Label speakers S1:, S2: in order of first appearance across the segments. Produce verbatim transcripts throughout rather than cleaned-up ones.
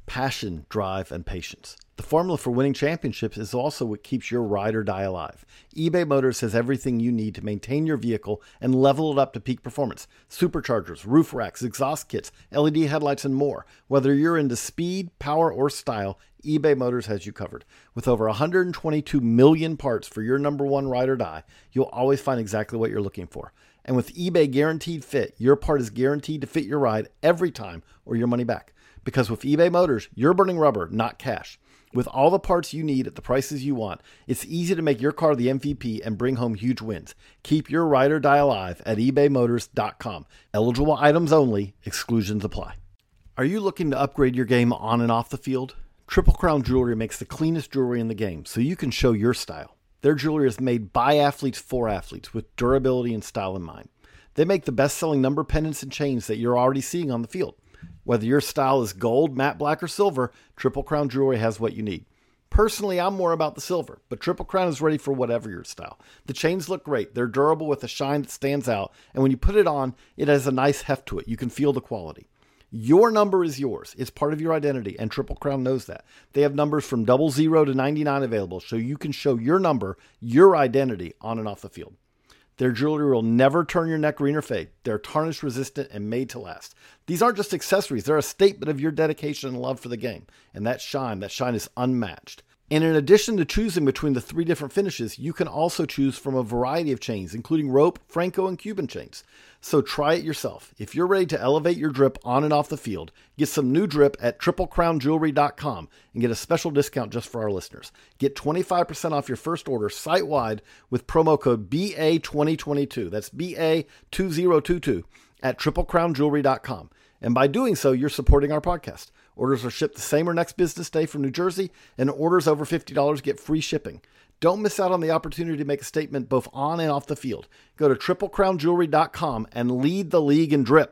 S1: passion, drive, and patience. The formula for winning championships is also what keeps your ride or die alive. eBay Motors has everything you need to maintain your vehicle and level it up to peak performance. Superchargers, roof racks, exhaust kits, L E D headlights, and more. Whether you're into speed, power, or style, eBay Motors has you covered. With over one hundred twenty-two million parts for your number one ride or die, you'll always find exactly what you're looking for. And with eBay Guaranteed Fit, your part is guaranteed to fit your ride every time or your money back. Because with eBay Motors, you're burning rubber, not cash. With all the parts you need at the prices you want, it's easy to make your car the M V P and bring home huge wins. Keep your ride or die alive at ebay motors dot com. Eligible items only. Exclusions apply. Are you looking to upgrade your game on and off the field? Triple Crown Jewelry makes the cleanest jewelry in the game, so you can show your style. Their jewelry is made by athletes for athletes with durability and style in mind. They make the best-selling number pendants and chains that you're already seeing on the field. Whether your style is gold, matte black, or silver, Triple Crown Jewelry has what you need. Personally, I'm more about the silver, but Triple Crown is ready for whatever your style. The chains look great. They're durable with a shine that stands out, and when you put it on, it has a nice heft to it. You can feel the quality. Your number is yours. It's part of your identity, and Triple Crown knows that. They have numbers from double zero to ninety-nine available, so you can show your number, your identity, on and off the field. Their jewelry will never turn your neck green or fade. They're tarnish resistant and made to last. These aren't just accessories. They're a statement of your dedication and love for the game. And that shine, that shine is unmatched. And in addition to choosing between the three different finishes, you can also choose from a variety of chains, including rope, Franco, and Cuban chains. So try it yourself. If you're ready to elevate your drip on and off the field, get some new drip at triple crown jewelry dot com and get a special discount just for our listeners. Get twenty-five percent off your first order site-wide with promo code B A twenty twenty-two. That's B A two thousand twenty-two at triple crown jewelry dot com. And by doing so, you're supporting our podcast. Orders are shipped the same or next business day from New Jersey, and orders over fifty dollars get free shipping. Don't miss out on the opportunity to make a statement both on and off the field. Go to triple crown jewelry dot com and lead the league in drip.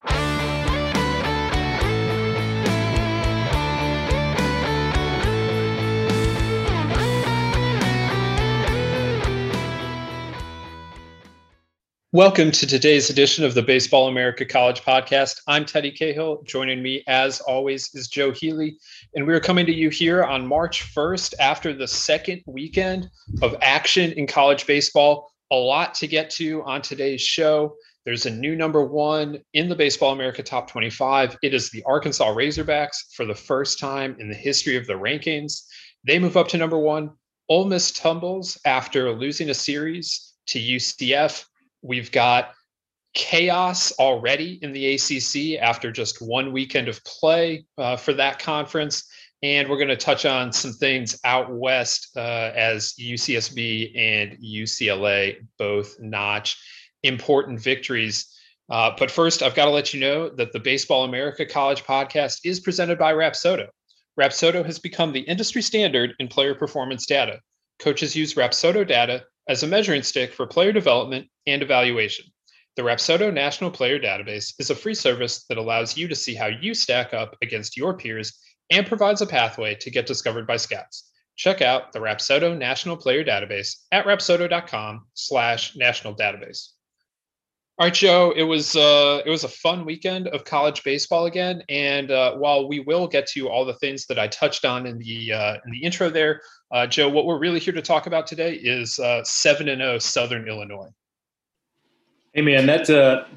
S2: Welcome to today's edition of the Baseball America College Podcast. I'm Teddy Cahill. Joining me, as always, is Joe Healy. And we're coming to you here on March first after the second weekend of action in college baseball. A lot to get to on today's show. There's a new number one in the Baseball America Top twenty-five. It is the Arkansas Razorbacks for the first time in the history of the rankings. They move up to number one. Ole Miss tumbles after losing a series to U C F. We've got chaos already in the A C C after just one weekend of play uh, for that conference. And we're going to touch on some things out west uh, as U C S B and U C L A both notch important victories. Uh, but first, I've got to let you know that the Baseball America College Podcast is presented by Rapsodo. Rapsodo has become the industry standard in player performance data. Coaches use Rapsodo data as a measuring stick for player development and evaluation. The Rapsodo National Player Database is a free service that allows you to see how you stack up against your peers and provides a pathway to get discovered by scouts. Check out the Rapsodo National Player Database at rapsodo.com slash national database. All right, Joe, it was uh, it was a fun weekend of college baseball again. And uh, while we will get to all the things that I touched on in the uh, in the intro there, uh, Joe, what we're really here to talk about today is uh, seven and oh Southern Illinois.
S3: Hey, man, that's uh,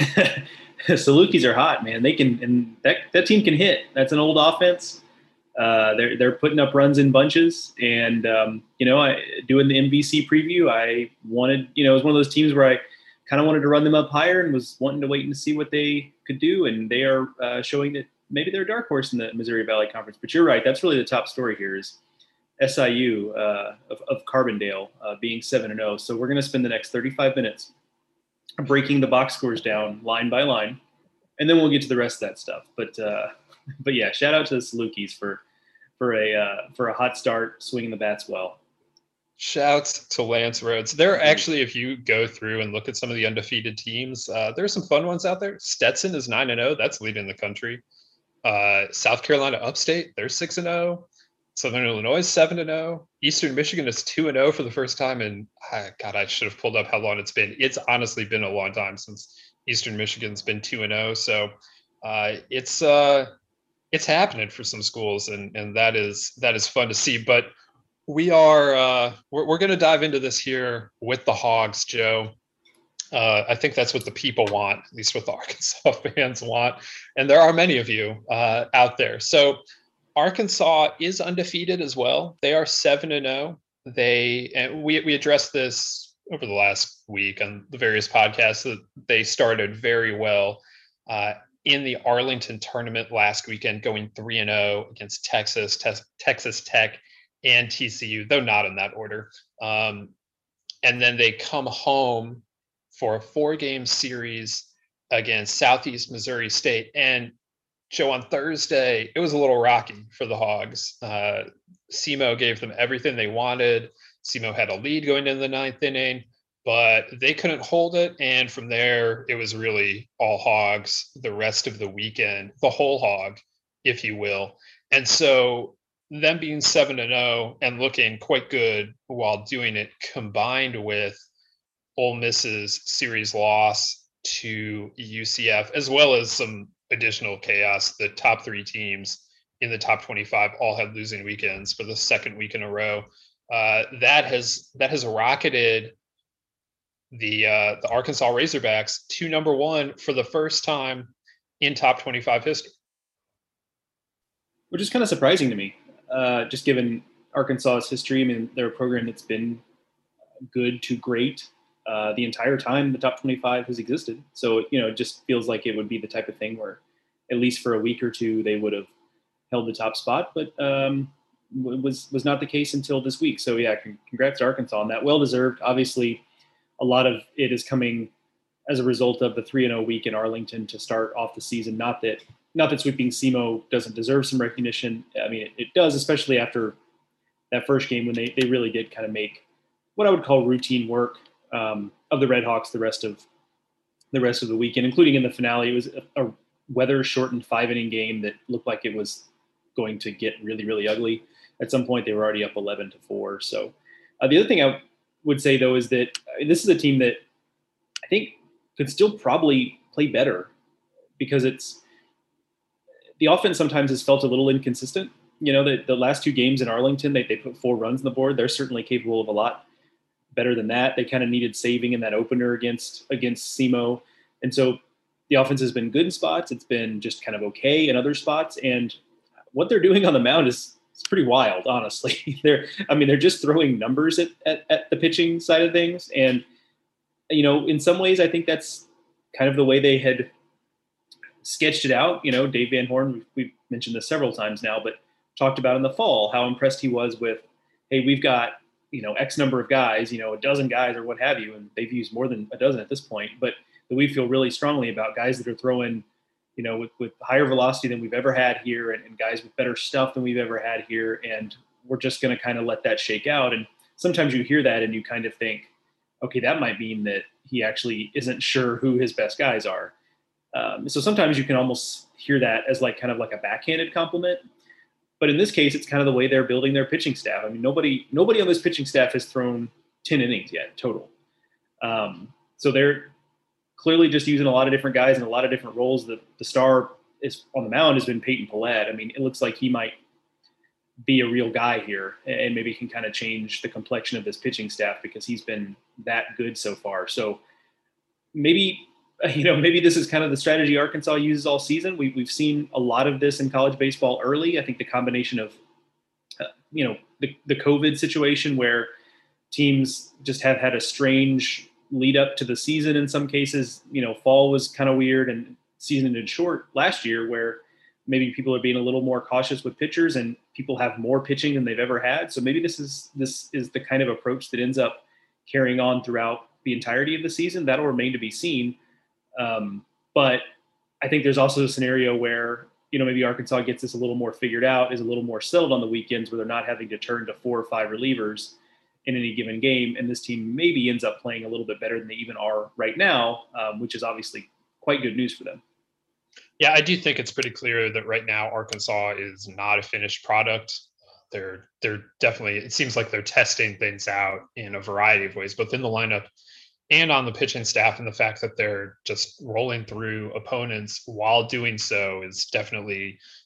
S3: Salukis are hot, man. They can, and that, that team can hit. That's an old offense. Uh, they're they're putting up runs in bunches, and um, you know, I doing the M V C preview, I wanted, you know, it was one of those teams where I kind of wanted to run them up higher and was wanting to wait and see what they could do. And they are uh, showing that maybe they're a dark horse in the Missouri Valley Conference. But you're right. That's really the top story here is S I U uh, of, of Carbondale uh, being seven and oh. So we're going to spend the next thirty-five minutes breaking the box scores down line by line. And then we'll get to the rest of that stuff. But, uh, but yeah, shout out to the Salukis for, for a, uh, for a hot start, swinging the bats well.
S2: Shouts to Lance Rhodes. There are actually, if you go through and look at some of the undefeated teams, uh, there's some fun ones out there. Stetson is nine and oh. That's leading the country. Uh, South Carolina Upstate, they're six and oh. Southern Illinois is seven and oh. Eastern Michigan is two and oh for the first time. And uh, God, I should have pulled up how long it's been. It's honestly been a long time since Eastern Michigan's been two and oh. So uh, it's uh, it's happening for some schools, and and that is that is fun to see. But we are uh, we're we're going to dive into this here with the Hogs, Joe. Uh, I think that's what the people want, at least what the Arkansas fans want, and there are many of you uh, out there. So Arkansas is undefeated as well. They are seven and zero. They and we we addressed this over the last week on the various podcasts that they started very well uh, in the Arlington tournament last weekend, going three and zero against Texas, te- Texas Tech, and T C U, though not in that order. Um, and then they come home for a four-game series against Southeast Missouri State. And Joe, on Thursday, it was a little rocky for the Hogs. Uh, SEMO gave them everything they wanted. SEMO had a lead going into the ninth inning, but they couldn't hold it. And from there, it was really all Hogs the rest of the weekend, the whole hog, if you will. And so them being seven and oh and looking quite good while doing it, combined with Ole Miss's series loss to U C F, as well as some additional chaos. The top three teams in the top twenty-five all had losing weekends for the second week in a row. Uh, that has that has rocketed the uh, the Arkansas Razorbacks to number one for the first time in top twenty-five history.
S3: Which is kind of surprising to me, uh, just given Arkansas's history. I mean, they're a program that's been good to great uh, the entire time the top twenty-five has existed. So, you know, it just feels like it would be the type of thing where at least for a week or two, they would have held the top spot, but um, was, was not the case until this week. So yeah, congrats to Arkansas on that. Well-deserved. Obviously, a lot of it is coming as a result of the three and oh week in Arlington to start off the season. Not that, not that sweeping SEMO doesn't deserve some recognition. I mean, it, it does, especially after that first game when they, they really did kind of make what I would call routine work um, of the Red Hawks the rest of the rest of the weekend, including in the finale. It was a, a weather-shortened five-inning game that looked like it was going to get really, really ugly. At some point, they were already up eleven to four. So uh, the other thing I would say, though, is that I mean, this is a team that I think could still probably play better, because it's the offense sometimes has felt a little inconsistent. You know, the, the last two games in Arlington, they, they put four runs on the board. They're certainly capable of a lot better than that. They kind of needed saving in that opener against against SEMO. And so the offense has been good in spots. It's been just kind of okay in other spots. And what they're doing on the mound is it's pretty wild, honestly. they're, I mean, they're just throwing numbers at, at, at the pitching side of things. And, you know, in some ways, I think that's kind of the way they had sketched it out. You know, Dave Van Horn, we've mentioned this several times now, but talked about in the fall how impressed he was with, hey, we've got, you know, X number of guys, you know, a dozen guys or what have you. And they've used more than a dozen at this point, but we feel really strongly about guys that are throwing, you know, with, with higher velocity than we've ever had here, and, and guys with better stuff than we've ever had here. And we're just going to kind of let that shake out. And sometimes you hear that and you kind of think, okay, that might mean that he actually isn't sure who his best guys are. Um, so sometimes you can almost hear that as like kind of like a backhanded compliment. But in this case, it's kind of the way they're building their pitching staff. I mean, nobody nobody on this pitching staff has thrown ten innings yet total. Um, so they're clearly just using a lot of different guys in a lot of different roles. The, the star is on the mound has been Peyton Pallette. I mean, it looks like he might be a real guy here and maybe can kind of change the complexion of this pitching staff because he's been that good so far. So maybe, you know, maybe this is kind of the strategy Arkansas uses all season. We, we've seen a lot of this in college baseball early. I think the combination of, uh, you know, the, the COVID situation where teams just have had a strange lead up to the season in some cases. You know, fall was kind of weird and season ended short last year, where maybe people are being a little more cautious with pitchers and people have more pitching than they've ever had. So maybe this is this is the kind of approach that ends up carrying on throughout the entirety of the season. That'll remain to be seen. Um, but I think there's also a scenario where, you know, maybe Arkansas gets this a little more figured out, is a little more settled on the weekends where they're not having to turn to four or five relievers in any given game. And this team maybe ends up playing a little bit better than they even are right now, um, which is obviously quite good news for them.
S2: Yeah, I do think it's pretty clear that right now Arkansas is not a finished product. They're they're definitely, it seems like they're testing things out in a variety of ways, both in the lineup and on the pitching staff. And the fact that they're just rolling through opponents while doing so is definitely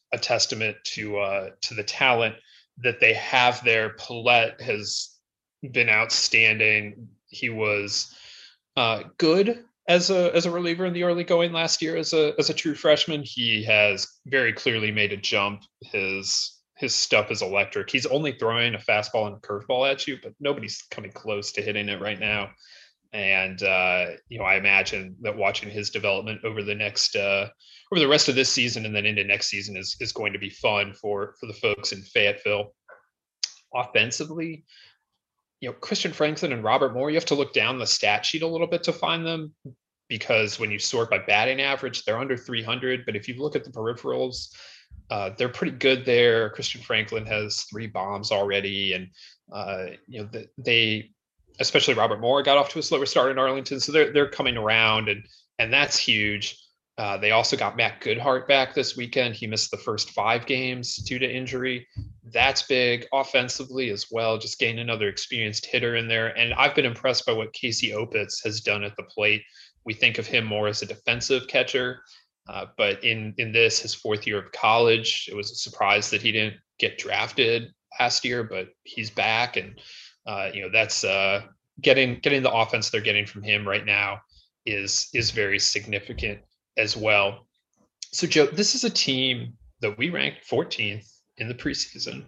S2: a testament to uh, to the talent that they have there. Paulette has been outstanding. He was uh, good as a as a reliever in the early going last year as a as a true freshman. He has very clearly made a jump. His his stuff is electric. He's only throwing a fastball and a curveball at you, but nobody's coming close to hitting it right now. And uh, you know, I imagine that watching his development over the next uh, over the rest of this season and then into next season is is going to be fun for for the folks in Fayetteville. Offensively, you know, Christian Franklin and Robert Moore, you have to look down the stat sheet a little bit to find them, because when you sort by batting average, they're under three hundred. But if you look at the peripherals, uh, they're pretty good there. Christian Franklin has three bombs already, and uh, you know, the, they, especially Robert Moore, got off to a slower start in Arlington, so they're they're coming around, and and that's huge. Uh, they also got Matt Goodhart back this weekend. He missed the first five games due to injury. That's big offensively as well, just getting another experienced hitter in there. And I've been impressed by what Casey Opitz has done at the plate. We think of him more as a defensive catcher, uh, but in, in this, his fourth year of college, it was a surprise that he didn't get drafted last year, but he's back. And, uh, you know, that's uh, getting, getting the offense they're getting from him right now is, is very significant as well. So Joe, this is a team that we ranked fourteenth in the preseason,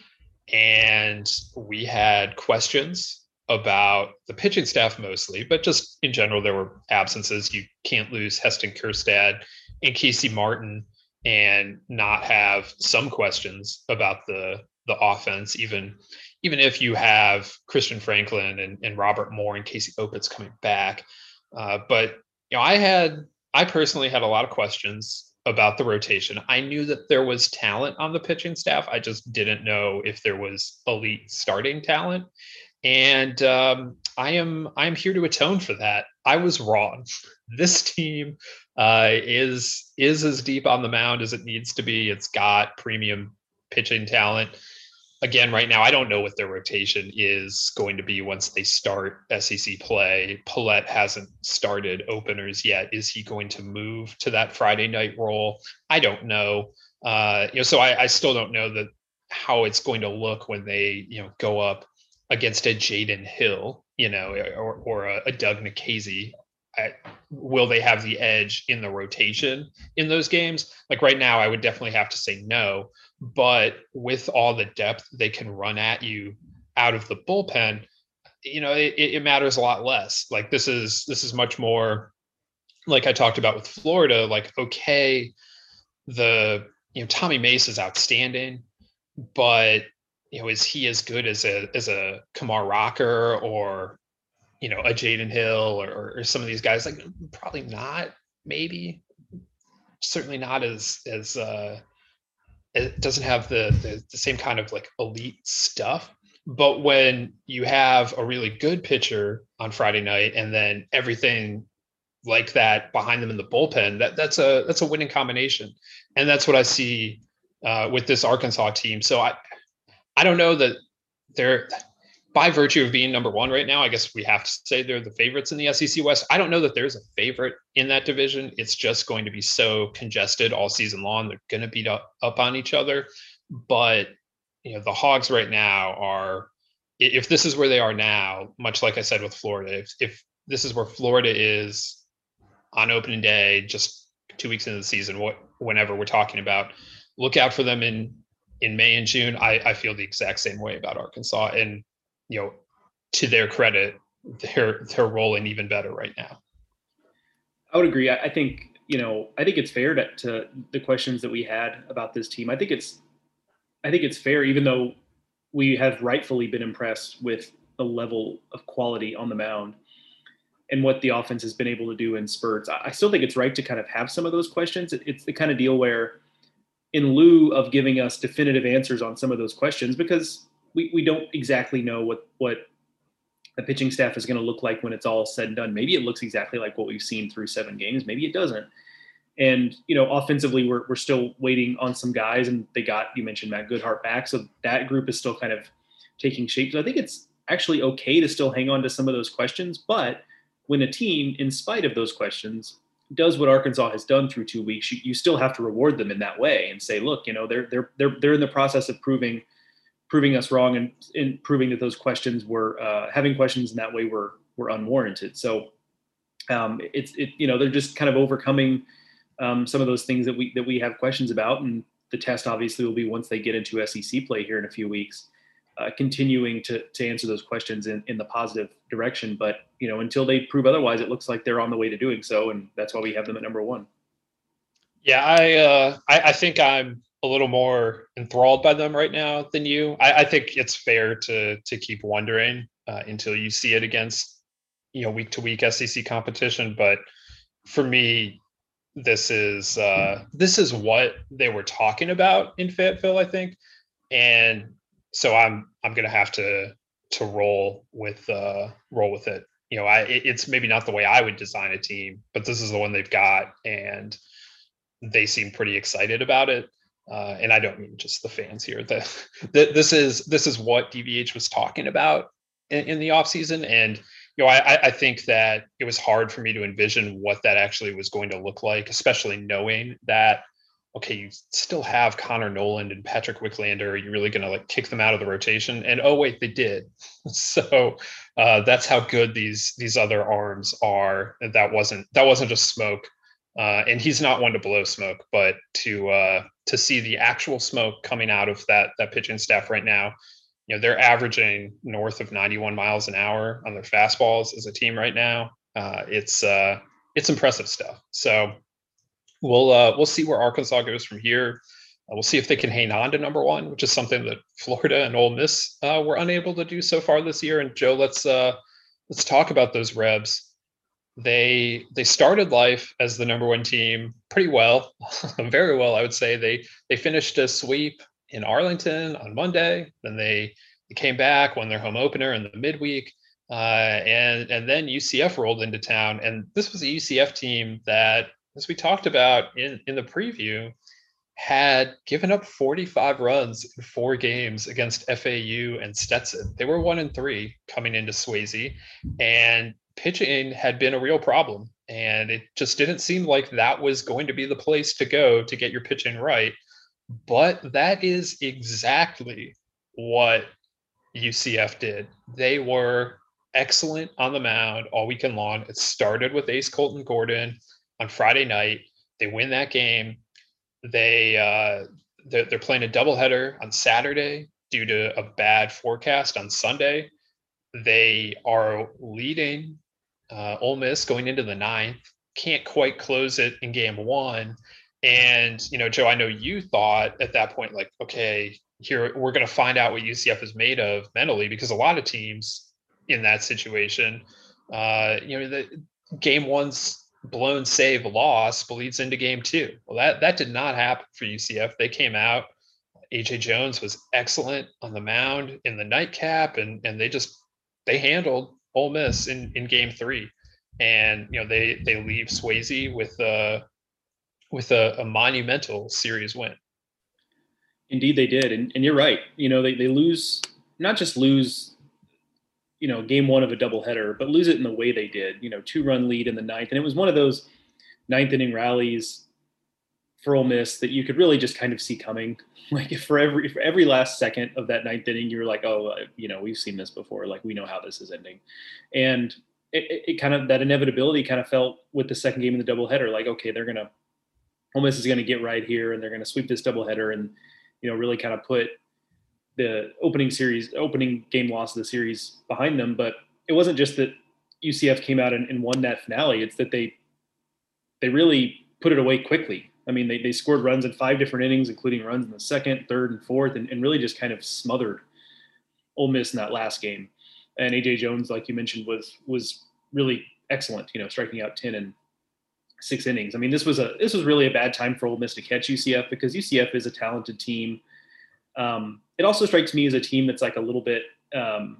S2: and we had questions about the pitching staff mostly, but just in general, there were absences. You can't lose Heston Kjerstad and Casey Martin and not have some questions about the the offense, even even if you have Christian Franklin and, and Robert Moore and Casey Opitz coming back. Uh, but you know, I had I personally had a lot of questions about the rotation. I knew that there was talent on the pitching staff. I just didn't know if there was elite starting talent. And um, I am I am here to atone for that. I was wrong. This team uh, is is as deep on the mound as it needs to be. It's got premium pitching talent. Again, right now, I don't know what their rotation is going to be once they start S E C play. Paulette hasn't started openers yet. Is he going to move to that Friday night role? I don't know. Uh, you know, so I, I still don't know that how it's going to look when they, you know, go up against a Jaden Hill, you know, or or a, a Doug Nikhazy. I, will they have the edge in the rotation in those games? Like right now, I would definitely have to say no. But with all the depth they can run at you out of the bullpen, you know, it, it matters a lot less. Like this is this is much more like I talked about with Florida. Like, okay, the you know Tommy Mace is outstanding, but you know, is he as good as a as a Kamar Rocker or you know a Jaden Hill or, or some of these guys? Like probably not. Maybe certainly not as as uh, it doesn't have the, the the same kind of like elite stuff. But when you have a really good pitcher on Friday night and then everything like that behind them in the bullpen, that that's a that's a winning combination. And that's what I see uh, with this Arkansas team. So I I don't know that they're, by virtue of being number one right now, I guess we have to say they're the favorites in the S E C West. I don't know that there's a favorite in that division. It's just going to be so congested all season long. They're going to beat up, up on each other. But, you know, the Hogs right now are, if this is where they are now, much like I said with Florida, if, if this is where Florida is on opening day, just two weeks into the season, what, whenever we're talking about, look out for them in, in May and June. I, I feel the exact same way about Arkansas, and, you know, to their credit, they're, they're rolling even better right now.
S3: I would agree. I, I think, you know, I think it's fair to, to the questions that we had about this team. I think it's, I think it's fair, even though we have rightfully been impressed with the level of quality on the mound and what the offense has been able to do in spurts. I, I still think it's right to kind of have some of those questions. It, it's the kind of deal where, in lieu of giving us definitive answers on some of those questions, because we, we don't exactly know what, what the pitching staff is going to look like when it's all said and done. Maybe it looks exactly like what we've seen through seven games. Maybe it doesn't. And, you know, offensively, we're we're still waiting on some guys, and they got, you mentioned Matt Goodhart back. So that group is still kind of taking shape. So I think it's actually okay to still hang on to some of those questions. But when a team, in spite of those questions, does what Arkansas has done through two weeks, you, you still have to reward them in that way and say, look, you know, they're they're they're they're in the process of proving proving us wrong and, and proving that those questions were uh, having questions in that way were were unwarranted. So um, it's it you know they're just kind of overcoming um, some of those things that we that we have questions about, and the test obviously will be once they get into S E C play here in a few weeks. Uh, continuing to to answer those questions in, in the positive direction. But, you know, until they prove otherwise, it looks like they're on the way to doing so. And that's why we have them at number one.
S2: Yeah, I uh, I, I think I'm a little more enthralled by them right now than you. I, I think it's fair to to keep wondering uh, until you see it against, you know, week to week S E C competition. But for me, this is uh, this is what they were talking about in Fayetteville, I think. And so I'm I'm gonna have to to roll with uh, roll with it. You know, I it, it's maybe not the way I would design a team, but this is the one they've got, and they seem pretty excited about it. Uh, and I don't mean just the fans here. The, the this is this is what D V H was talking about in, in the offseason. And you know, I I think that it was hard for me to envision what that actually was going to look like, especially knowing that, okay, you still have Connor Noland and Patrick Wicklander. Are you really going to like kick them out of the rotation? And oh wait, they did. So uh, that's how good these these other arms are. And that wasn't that wasn't just smoke. Uh, and he's not one to blow smoke, but to uh, to see the actual smoke coming out of that that pitching staff right now. You know, they're averaging north of ninety-one miles an hour on their fastballs as a team right now. Uh, it's uh, it's impressive stuff. So. We'll uh, we'll see where Arkansas goes from here. Uh, we'll see if they can hang on to number one, which is something that Florida and Ole Miss uh, were unable to do so far this year. And Joe, let's uh, let's talk about those Rebs. They they started life as the number one team pretty well, very well, I would say. They they finished a sweep in Arlington on Monday. Then they, they came back, won their home opener in the midweek, uh, and and then U C F rolled into town. And this was a U C F team that, as we talked about in, in the preview, had given up forty-five runs in four games against F A U and Stetson. They were one and three coming into Swayze, and pitching had been a real problem. And it just didn't seem like that was going to be the place to go to get your pitching right. But that is exactly what U C F did. They were excellent on the mound all weekend long. It started with Ace Colton Gordon on Friday night. They win that game. They uh, they're, they're playing a doubleheader on Saturday due to a bad forecast on Sunday. They are leading uh, Ole Miss going into the ninth. Can't quite close it in game one. And you know, Joe, I know you thought at that point, like, okay, here we're going to find out what U C F is made of mentally, because a lot of teams in that situation, uh, you know, the game one's blown save loss bleeds into game two. Well, that that did not happen for U C F. They came out. A J Jones was excellent on the mound in the nightcap, and and they just they handled Ole Miss in, in game three. And you know, they they leave Swayze with a with a, a monumental series win.
S3: Indeed, they did, and and you're right. You know, they they lose not just lose. You know, game one of a doubleheader, but lose it in the way they did, you know, two run lead in the ninth. And it was one of those ninth inning rallies for Ole Miss that you could really just kind of see coming. Like if for every, for every last second of that ninth inning, you were like, oh, uh, you know, we've seen this before. Like we know how this is ending. And it, it, it kind of, that inevitability kind of felt with the second game in the doubleheader, like, okay, they're going to, Ole Miss is going to get right here and they're going to sweep this doubleheader and, you know, really kind of put the opening series, opening game loss of the series behind them. But it wasn't just that U C F came out and, and won that finale. It's that they, they really put it away quickly. I mean, they, they scored runs in five different innings, including runs in the second, third, and fourth, and, and really just kind of smothered Ole Miss in that last game. And A J Jones, like you mentioned, was, was really excellent, you know, striking out ten in six innings. I mean, this was a, this was really a bad time for Ole Miss to catch U C F, because U C F is a talented team. Um, it also strikes me as a team that's like a little bit, um,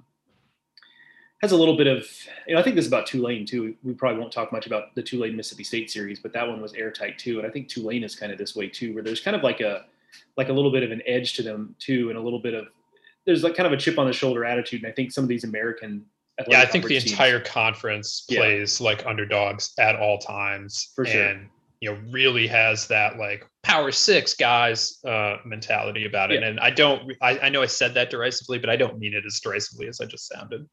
S3: has a little bit of, you know, I think this is about Tulane too. We probably won't talk much about the Tulane Mississippi State series, but that one was airtight too. And I think Tulane is kind of this way too, where there's kind of like a, like a little bit of an edge to them too. And a little bit of, there's like kind of a chip on the shoulder attitude. And I think some of these American
S2: Yeah, I think the entire teams. conference plays yeah. like underdogs at all times.
S3: For sure.
S2: And, you know, really has that like power six guys uh, mentality about it. Yeah. And I don't, I, I know I said that derisively, but I don't mean it as derisively as I just sounded.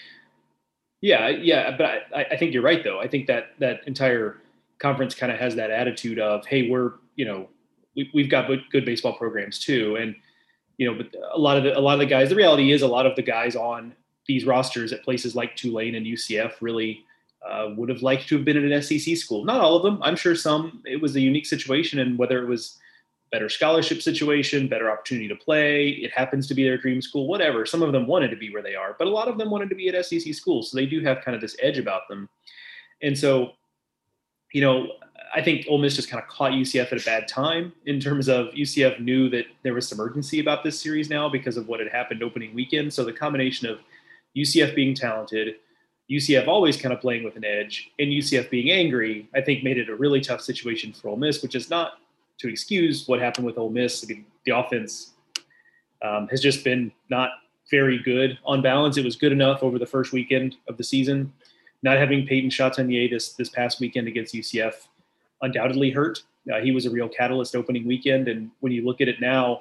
S3: Yeah, yeah, but I, I think you're right, though. I think that that entire conference kind of has that attitude of, hey, we're, you know, we, we've got good baseball programs too. And, you know, but a lot of the, a lot of the guys, the reality is a lot of the guys on these rosters at places like Tulane and U C F really uh, would have liked to have been at an S E C school. Not all of them. I'm sure some, it was a unique situation, and whether it was better scholarship situation, better opportunity to play, it happens to be their dream school, whatever. Some of them wanted to be where they are, but a lot of them wanted to be at S E C schools. So they do have kind of this edge about them. And so, you know, I think Ole Miss just kind of caught U C F at a bad time in terms of U C F knew that there was some urgency about this series now because of what had happened opening weekend. So the combination of U C F being talented, U C F always kind of playing with an edge, and U C F being angry, I think made it a really tough situation for Ole Miss, which is not to excuse what happened with Ole Miss. I mean, the offense um, has just been not very good on balance. It was good enough over the first weekend of the season. Not having Peyton Chatagnier this this past weekend against U C F undoubtedly hurt. Uh, he was a real catalyst opening weekend. And when you look at it now,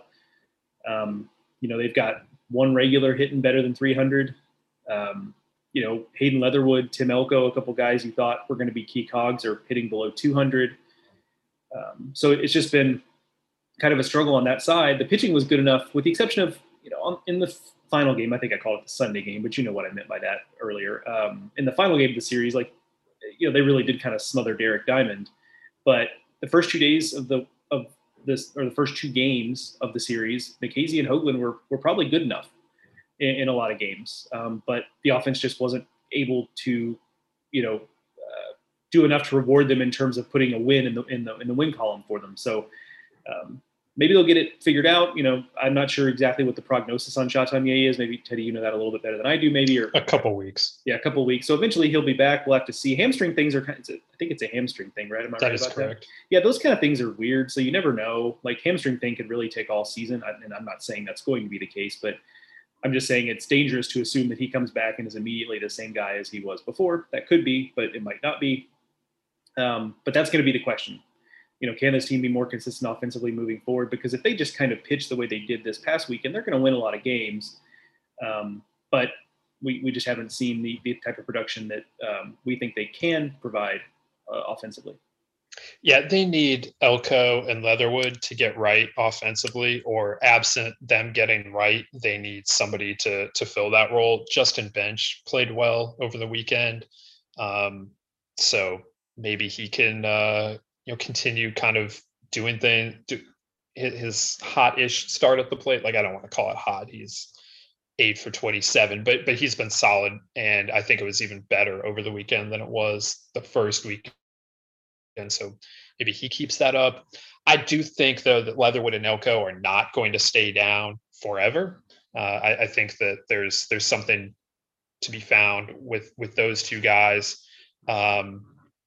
S3: um, you know, they've got one regular hitting better than three hundred. Um, you know, Hayden Leatherwood, Tim Elko, a couple guys you thought were going to be key cogs are hitting below two hundred. Um, so it's just been kind of a struggle on that side. The pitching was good enough, with the exception of, you know, on, in the final game, I think I called it the Sunday game, but you know what I meant by that earlier. Um, in the final game of the series, like, you know, they really did kind of smother Derek Diamond. But the first two days of the of this, or the first two games of the series, Nikhazy and Hoagland were were probably good enough in, in a lot of games. Um, but the offense just wasn't able to, you know, uh, do enough to reward them in terms of putting a win in the in the in the win column for them. So um, maybe they'll get it figured out. You know, I'm not sure exactly what the prognosis on Chatagnier is. Maybe Teddy, you know that a little bit better than I do. Maybe or
S2: a couple weeks.
S3: Yeah, a couple weeks. So eventually he'll be back. We'll have to see. Hamstring things are kind of, I think it's a hamstring thing, right? Am I
S2: that
S3: right
S2: is
S3: about
S2: correct.
S3: that? Yeah, those kind of things are weird. So you never know. Like hamstring thing could really take all season. And I'm not saying that's going to be the case, but I'm just saying it's dangerous to assume that he comes back and is immediately the same guy as he was before. That could be, but it might not be. Um, but that's going to be the question. You know, can this team be more consistent offensively moving forward? Because if they just kind of pitch the way they did this past weekend, they're going to win a lot of games. Um, but we, we just haven't seen the, the type of production that um, we think they can provide uh, offensively.
S2: Yeah, they need Elko and Leatherwood to get right offensively, or absent them getting right, they need somebody to to fill that role. Justin Bench played well over the weekend. Um, so maybe he can uh, you know, continue kind of doing things, do his hot-ish start at the plate. Like, I don't want to call it hot. He's eight for twenty-seven, but but he's been solid, and I think it was even better over the weekend than it was the first week. And so maybe he keeps that up. I do think, though, that Leatherwood and Elko are not going to stay down forever. Uh, I, I think that there's there's something to be found with with those two guys. Um,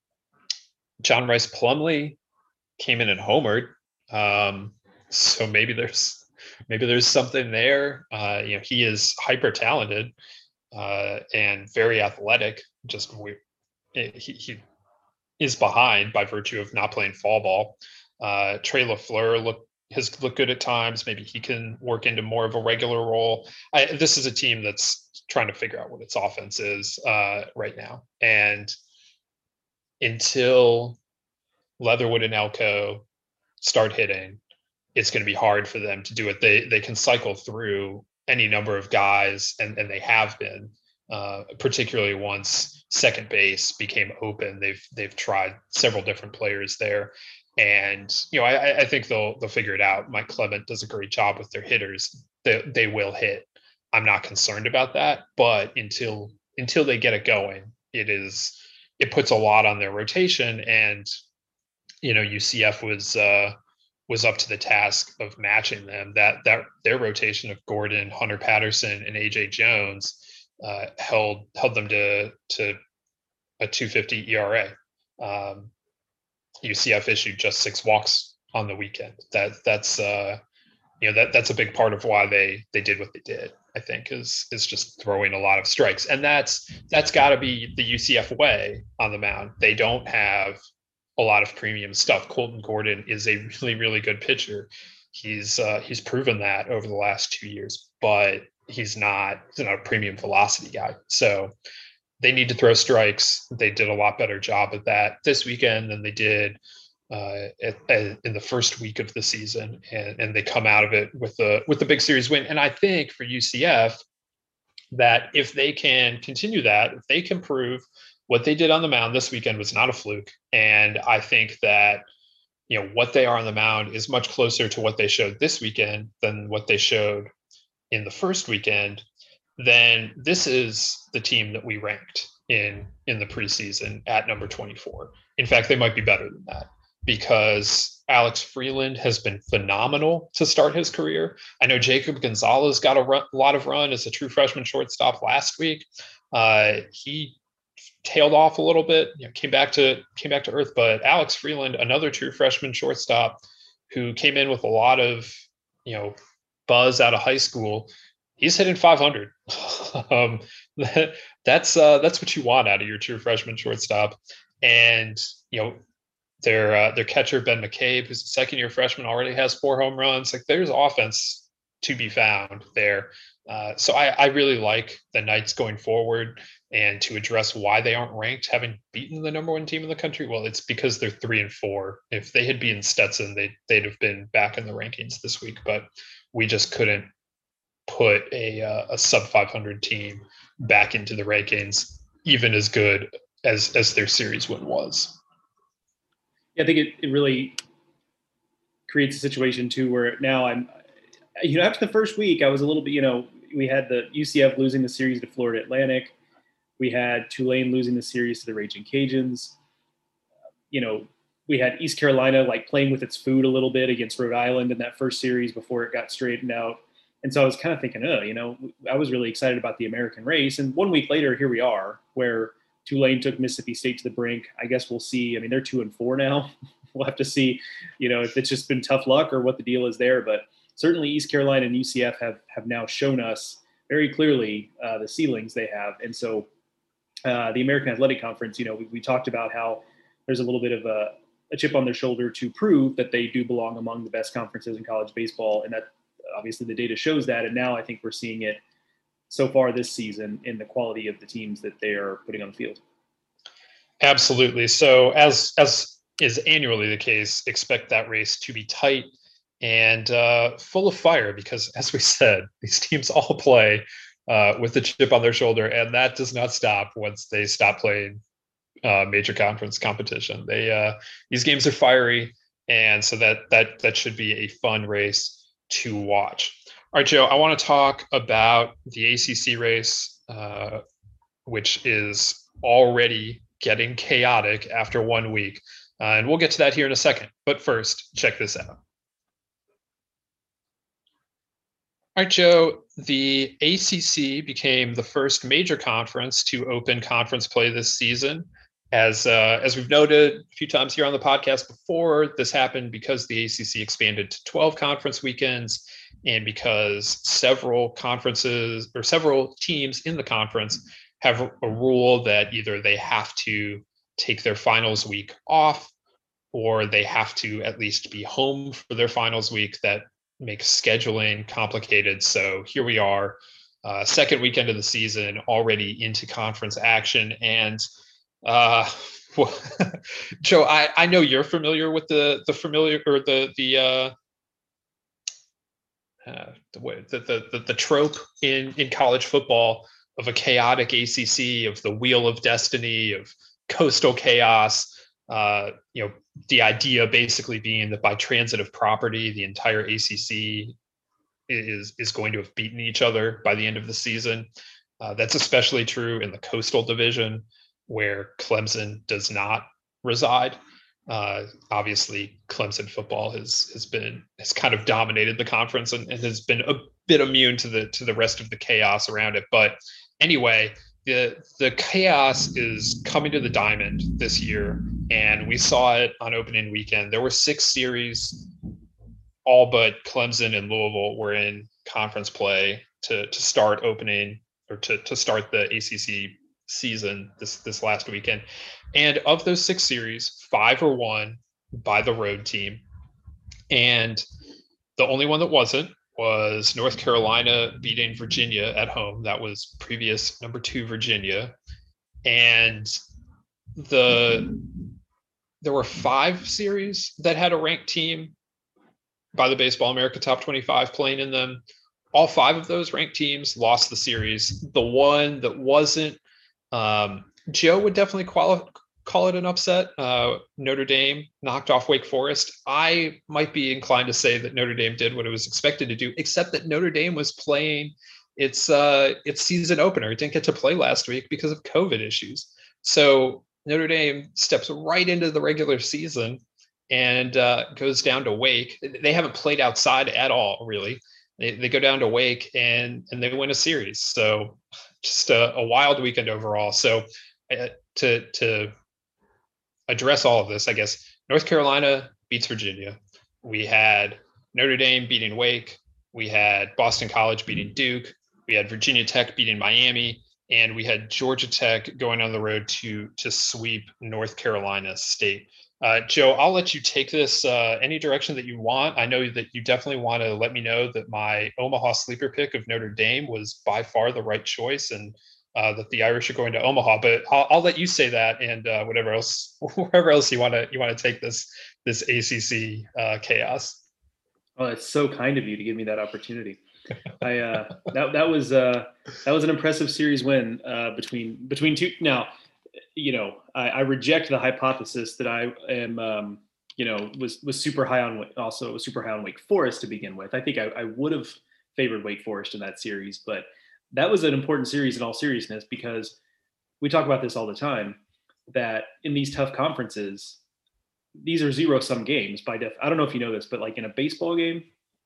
S2: John Rice Plumlee came in and homered, um, so maybe there's maybe there's something there. Uh, you know, he is hyper talented uh, and very athletic. Just we, he, he is behind by virtue of not playing fall ball. Uh, Trey LaFleur look has looked good at times. Maybe he can work into more of a regular role. I, this is a team that's trying to figure out what its offense is uh, right now, and until Leatherwood and Elko start hitting, it's going to be hard for them to do it. They they can cycle through any number of guys, and, and they have been, uh, particularly once second base became open. They've they've tried several different players there, and you know I, I think they'll they'll figure it out. Mike Clement does a great job with their hitters. They they will hit. I'm not concerned about that, but until until they get it going, it is it puts a lot on their rotation, and you know U C F was. Uh, was up to the task of matching them. That that their rotation of Gordon, Hunter Patterson, and A J Jones uh, held held them to to a two fifty E R A. Um, U C F issued just six walks on the weekend. That that's uh, you know that that's a big part of why they they did what they did. I think, is is just throwing a lot of strikes. And that's that's got to be the U C F way on the mound. They don't have a lot of premium stuff. Colton Gordon is a really, really good pitcher. He's uh, he's proven that over the last two years, but he's not, he's not a premium velocity guy. So they need to throw strikes. They did a lot better job of that this weekend than they did uh, at, at, in the first week of the season, and, and they come out of it with the with the big series win. And I think for U C F that if they can continue that, if they can prove what they did on the mound this weekend was not a fluke, and I think that you know what they are on the mound is much closer to what they showed this weekend than what they showed in the first weekend, then this is the team that we ranked in in the preseason at number twenty-four. In fact, they might be better than that because Alex Freeland has been phenomenal to start his career. I know Jacob Gonzalez got a, run, a lot of run as a true freshman shortstop last week. Uh, he tailed off a little bit, you know, came back to came back to earth. But Alex Freeland, another true freshman shortstop who came in with a lot of you know buzz out of high school, he's hitting five hundred. um, that, that's uh, that's what you want out of your true freshman shortstop. And you know their uh, their catcher Ben McCabe, who's a second year freshman, already has four home runs. Like there's offense to be found there. Uh, so I, I really like the Knights going forward. And to address why they aren't ranked, having beaten the number one team in the country, well, it's because they're three and four. If they had beaten Stetson, they'd, they'd have been back in the rankings this week. But we just couldn't put a, uh, a sub five hundred team back into the rankings, even as good as, as their series win was.
S3: Yeah, I think it, it really creates a situation, too, where now I'm, you know, after the first week, I was a little bit, you know, we had the U C F losing the series to Florida Atlantic. We had Tulane losing the series to the Raging Cajuns. Uh, you know, we had East Carolina like playing with its food a little bit against Rhode Island in that first series before it got straightened out. And so I was kind of thinking, oh, you know, I was really excited about the American race. And one week later, here we are, where Tulane took Mississippi State to the brink. I guess we'll see. I mean, they're two and four now. We'll have to see, you know, if it's just been tough luck or what the deal is there. But certainly East Carolina and U C F have have now shown us very clearly uh, the ceilings they have. And so uh, the American Athletic Conference, you know, we, we talked about how there's a little bit of a, a chip on their shoulder to prove that they do belong among the best conferences in college baseball. And that obviously the data shows that. And now I think we're seeing it so far this season in the quality of the teams that they are putting on the field.
S2: Absolutely. So as, as is annually the case, expect that race to be tight and uh, full of fire, because as we said, these teams all play uh, with the chip on their shoulder, and that does not stop once they stop playing uh, major conference competition. They uh, these games are fiery, and so that that that should be a fun race to watch. All right, Joe, I want to talk about the A C C race, uh, which is already getting chaotic after one week, uh, and we'll get to that here in a second. But first, check this out. All right, Joe, the A C C became the first major conference to open conference play this season. As uh, as we've noted a few times here on the podcast before, this happened because the A C C expanded to twelve conference weekends, and because several conferences or several teams in the conference have a rule that either they have to take their finals week off or they have to at least be home for their finals week. That makes scheduling complicated. So here we are, uh, second weekend of the season, already into conference action. And uh, Joe, I, I know you're familiar with the the familiar or the the uh, uh, the, way, the the the trope in in college football of a chaotic A C C, of the wheel of destiny, of coastal chaos. Uh, you know, the idea basically being that by transitive property, the entire A C C is is going to have beaten each other by the end of the season. Uh, that's especially true in the Coastal Division, where Clemson does not reside. Uh, obviously, Clemson football has has been has kind of dominated the conference and, and has been a bit immune to the to the rest of the chaos around it. But anyway, the the chaos is coming to the Diamond this year, and we saw it on opening weekend. There were six series all but Clemson and Louisville were in conference play to to start opening or to to start the A C C season this this last weekend. And of those six series, five are won by the road team. And the only one that wasn't was North Carolina beating Virginia at home. That was previous number two Virginia. And the there were five series that had a ranked team by the Baseball America Top twenty-five playing in them. All five of those ranked teams lost the series. The one that wasn't, um, Joe would definitely quali- call it an upset. Uh, Notre Dame knocked off Wake Forest. I might be inclined to say that Notre Dame did what it was expected to do, except that Notre Dame was playing its uh, its season opener. It didn't get to play last week because of COVID issues. So Notre Dame steps right into the regular season and uh, goes down to Wake. They haven't played outside at all, really. They, they go down to Wake and and they win a series. So just a, a wild weekend overall. So uh, to to address all of this, I guess North Carolina beats Virginia. We had Notre Dame beating Wake. We had Boston College beating Duke. We had Virginia Tech beating Miami. And we had Georgia Tech going on the road to to sweep North Carolina State. Uh, Joe, I'll let you take this uh, any direction that you want. I know that you definitely want to let me know that my Omaha sleeper pick of Notre Dame was by far the right choice, and uh, that the Irish are going to Omaha. But I'll, I'll let you say that, and uh, whatever else, wherever else you want to you want to take this this A C C uh, chaos.
S3: Oh, it's so kind of you to give me that opportunity. I uh, that that was uh, that was an impressive series win uh, between between two. Now, you know, I, I reject the hypothesis that I am, um, you know, was was super high on also was super high on Wake Forest to begin with. I think I, I would have favored Wake Forest in that series, but that was an important series in all seriousness because we talk about this all the time. That in these tough conferences, these are zero sum games by def. I don't know if you know this, but like in a baseball game,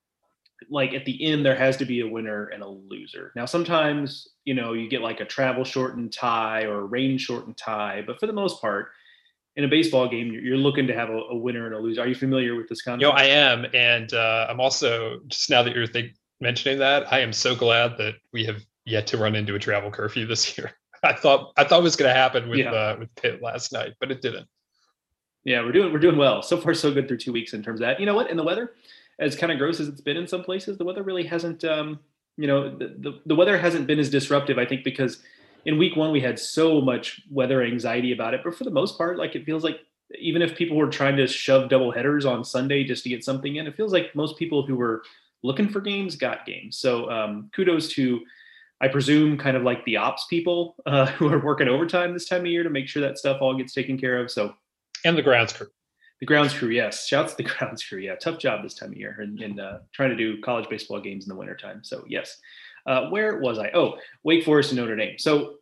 S3: like at the end, there has to be a winner and a loser. Now, sometimes, you know, you get like a travel shortened tie or a rain shortened tie, but for the most part, in a baseball game, you're looking to have a, a winner and a loser. Are you familiar with this concept?
S2: You know, I am. And uh, I'm also, just now that you're think, mentioning that, I am so glad that we have yet to run into a travel curfew this year. I thought I thought it was going to happen with yeah. uh, with Pitt last night, but it didn't.
S3: Yeah, we're doing we're doing well. So far, so good through two weeks in terms of that. You know what? And the weather, as kind of gross as it's been in some places, the weather really hasn't, um, you know, the, the, the weather hasn't been as disruptive, I think, because in week one, we had so much weather anxiety about it. But for the most part, like it feels like even if people were trying to shove double headers on Sunday just to get something in, it feels like most people who were looking for games got games. So um, kudos to, I presume, kind of like the ops people uh, who are working overtime this time of year to make sure that stuff all gets taken care of. So,
S2: and the grounds crew.
S3: The grounds crew, yes. Shouts to the grounds crew. Yeah, tough job this time of year and, and uh, trying to do college baseball games in the wintertime. So, yes. Uh, where was I? Oh, Wake Forest and Notre Dame. So,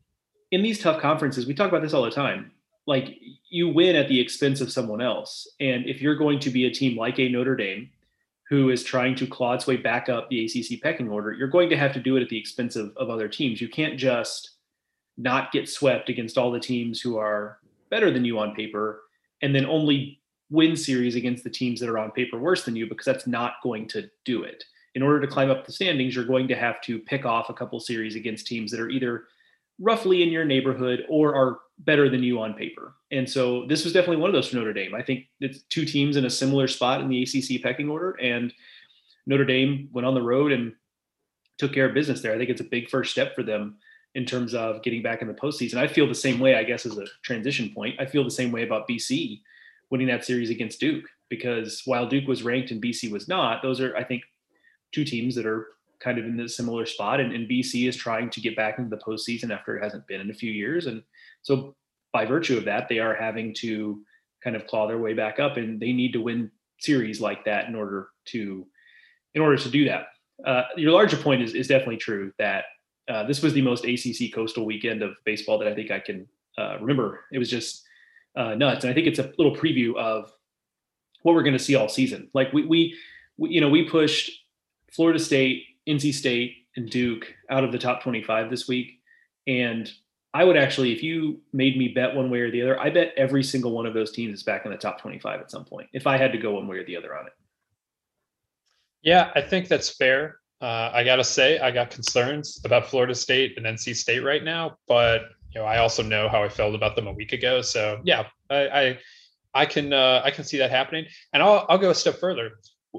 S3: in these tough conferences, we talk about this all the time. Like, you win at the expense of someone else. And if you're going to be a team like a Notre Dame who is trying to claw its way back up the A C C pecking order, you're going to have to do it at the expense of, of other teams. You can't just not get swept against all the teams who are better than you on paper and then only win series against the teams that are on paper worse than you, because that's not going to do it. In order to climb up the standings, you're going to have to pick off a couple series against teams that are either roughly in your neighborhood or are better than you on paper. And so this was definitely one of those for Notre Dame. I think it's two teams in a similar spot in the A C C pecking order, and Notre Dame went on the road and took care of business there. I think it's a big first step for them in terms of getting back in the postseason. I feel the same way, I guess, as a transition point. I feel the same way about B C winning that series against Duke, because while Duke was ranked and B C was not, those are, I think, two teams that are kind of in a similar spot. And, and B C is trying to get back into the postseason after it hasn't been in a few years. And so by virtue of that, they are having to kind of claw their way back up, and they need to win series like that in order to, in order to do that. Uh, your larger point is, is definitely true that Uh, this was the most A C C coastal weekend of baseball that I think I can uh, remember. It was just uh, nuts. And I think it's a little preview of what we're going to see all season. Like we, we, we, you know, we pushed Florida State, N C State, and Duke out of the top twenty-five this week. And I would actually, if you made me bet one way or the other, I bet every single one of those teams is back in the top twenty-five at some point, if I had to go one way or the other on it.
S2: Yeah, I think that's fair. Uh, I gotta say, I got concerns about Florida State and N C State right now, but you know, I also know how I felt about them a week ago. So yeah, I I, I can uh, I can see that happening, and I'll I'll go a step further.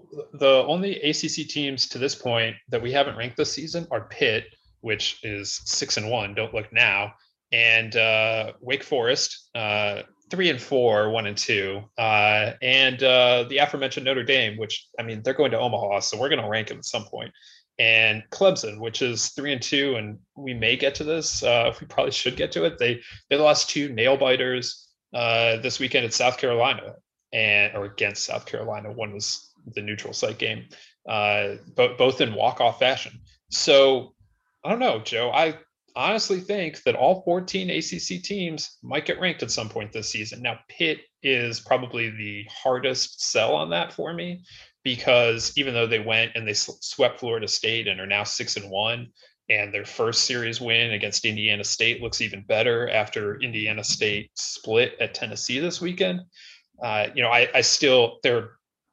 S2: The only A C C teams to this point that we haven't ranked this season are Pitt, which is six and one. Don't look now, and uh, Wake Forest, uh, three and four, one and two, uh, and uh, the aforementioned Notre Dame, which I mean they're going to Omaha, so we're going to rank them at some point, and Clemson, which is three and two, and we may get to this. Uh, we probably should get to it. They they lost two nail biters uh, this weekend at South Carolina, and or against South Carolina. One was the neutral site game, uh, but both in walk off fashion. So I don't know, Joe. I honestly think that all fourteen A C C teams might get ranked at some point this season. Now, Pitt is probably the hardest sell on that for me, because even though they went and they swept Florida State and are now six and one, and their first series win against Indiana State looks even better after Indiana State split at Tennessee this weekend. Uh, you know, I, I still, they're,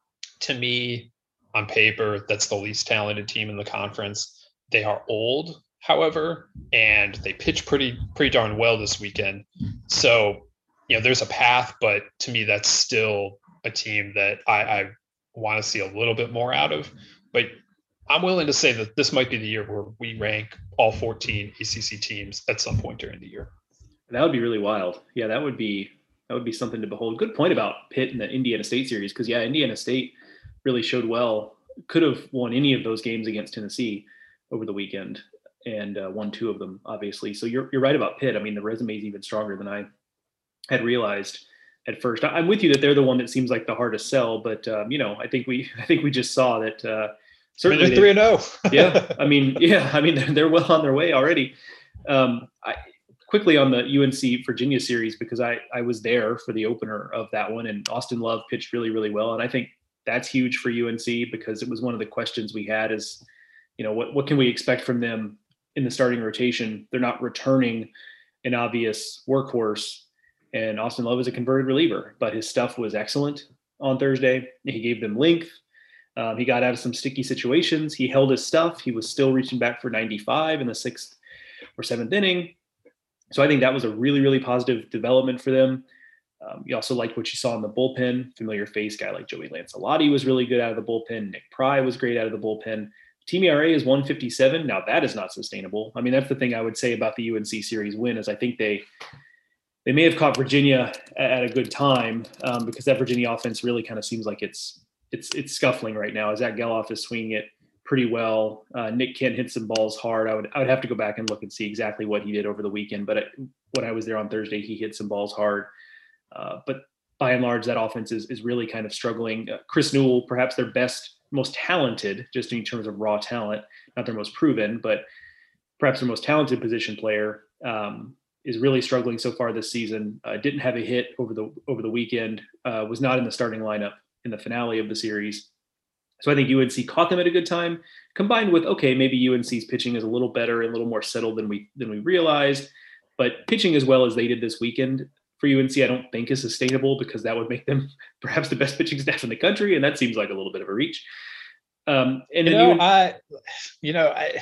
S2: to me, on paper, that's the least talented team in the conference. They are old, however, and they pitch pretty pretty darn well this weekend. So, you know, there's a path, but to me, that's still a team that I, I want to see a little bit more out of. But I'm willing to say that this might be the year where we rank all fourteen A C C teams at some point during the year.
S3: That would be really wild. Yeah, that would be that would be something to behold. Good point about Pitt and the Indiana State series, because yeah, Indiana State really showed well. Could have won any of those games against Tennessee over the weekend, and uh, won two of them, obviously. So you're you're right about Pitt. I mean, the resume is even stronger than I had realized at first. I'm with you that they're the one that seems like the hardest sell, but um, you know, I think we I think we just saw that. Uh, certainly,
S2: I mean, they're three and zero.
S3: Yeah, I mean, yeah, I mean, they're, they're well on their way already. Um, I, quickly on the U N C Virginia series, because I I was there for the opener of that one, and Austin Love pitched really really well, and I think that's huge for U N C, because it was one of the questions we had is, you know, what, what can we expect from them in the starting rotation? They're not returning an obvious workhorse, and Austin Love is a converted reliever, but his stuff was excellent on Thursday. He gave them length. Um, he got out of some sticky situations. He held his stuff. He was still reaching back for ninety-five in the sixth or seventh inning. So I think that was a really, really positive development for them. Um, you also liked what you saw in the bullpen. Familiar face guy like Joey Lancelotti was really good out of the bullpen. Nick Pry was great out of the bullpen. Team E R A is one fifty-seven. Now that is not sustainable. I mean, that's the thing I would say about the U N C series win, is I think they they may have caught Virginia at a good time, um, because that Virginia offense really kind of seems like it's it's it's scuffling right now. Zach Geloff is swinging it pretty well. Uh, Nick Kent hit some balls hard. I would I would have to go back and look and see exactly what he did over the weekend. But it, when I was there on Thursday, he hit some balls hard. Uh, but by and large, that offense is, is really kind of struggling. Uh, Chris Newell, perhaps their best, most talented, just in terms of raw talent, not their most proven, but perhaps their most talented position player, um, is really struggling so far this season. Uh, didn't have a hit over the over the weekend. Uh, was not in the starting lineup in the finale of the series. So I think U N C caught them at a good time, combined with, okay, maybe U N C's pitching is a little better and a little more settled than we than we realized, but pitching as well as they did this weekend for U N C, I don't think is sustainable, because that would make them perhaps the best pitching staff in the country, and that seems like a little bit of a reach. Um, and
S2: you
S3: then
S2: know,
S3: U N C-
S2: I, you know, I,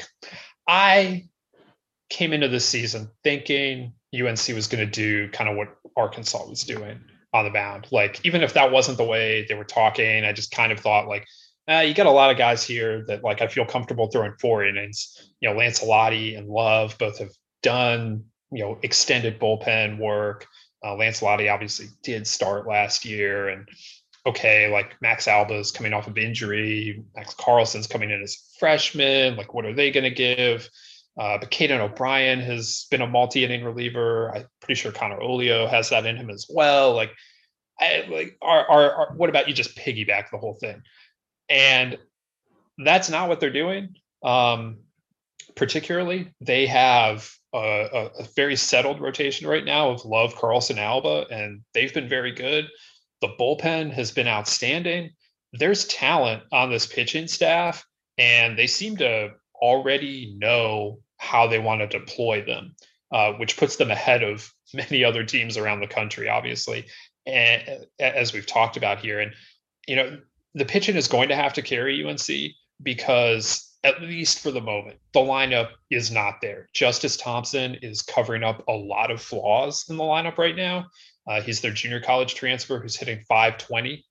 S2: I came into this season thinking U N C was going to do kind of what Arkansas was doing on the mound. Like, even if that wasn't the way they were talking, I just kind of thought like, uh, you got a lot of guys here that like I feel comfortable throwing four innings. You know, Lancelotti and Love both have done, you know, extended bullpen work. Uh, Lancelotti obviously did start last year, and okay, like Max Alba's coming off of injury, Max Carlson's coming in as a freshman. Like, what are they going to give? Uh, but Caden O'Brien has been a multi-inning reliever. I'm pretty sure Connor Olio has that in him as well. Like, I, like, are, are, are what about you just piggyback the whole thing? And that's not what they're doing. Um, particularly, they have a, a, a very settled rotation right now of Love, Carlson, Alba, and they've been very good. The bullpen has been outstanding. There's talent on this pitching staff, and they seem to already know how they want to deploy them, uh, which puts them ahead of many other teams around the country, obviously, and as we've talked about here. And, you know, the pitching is going to have to carry U N C, because at least for the moment, the lineup is not there. Justice Thompson is covering up a lot of flaws in the lineup right now. Uh, he's their junior college transfer who's hitting five twenty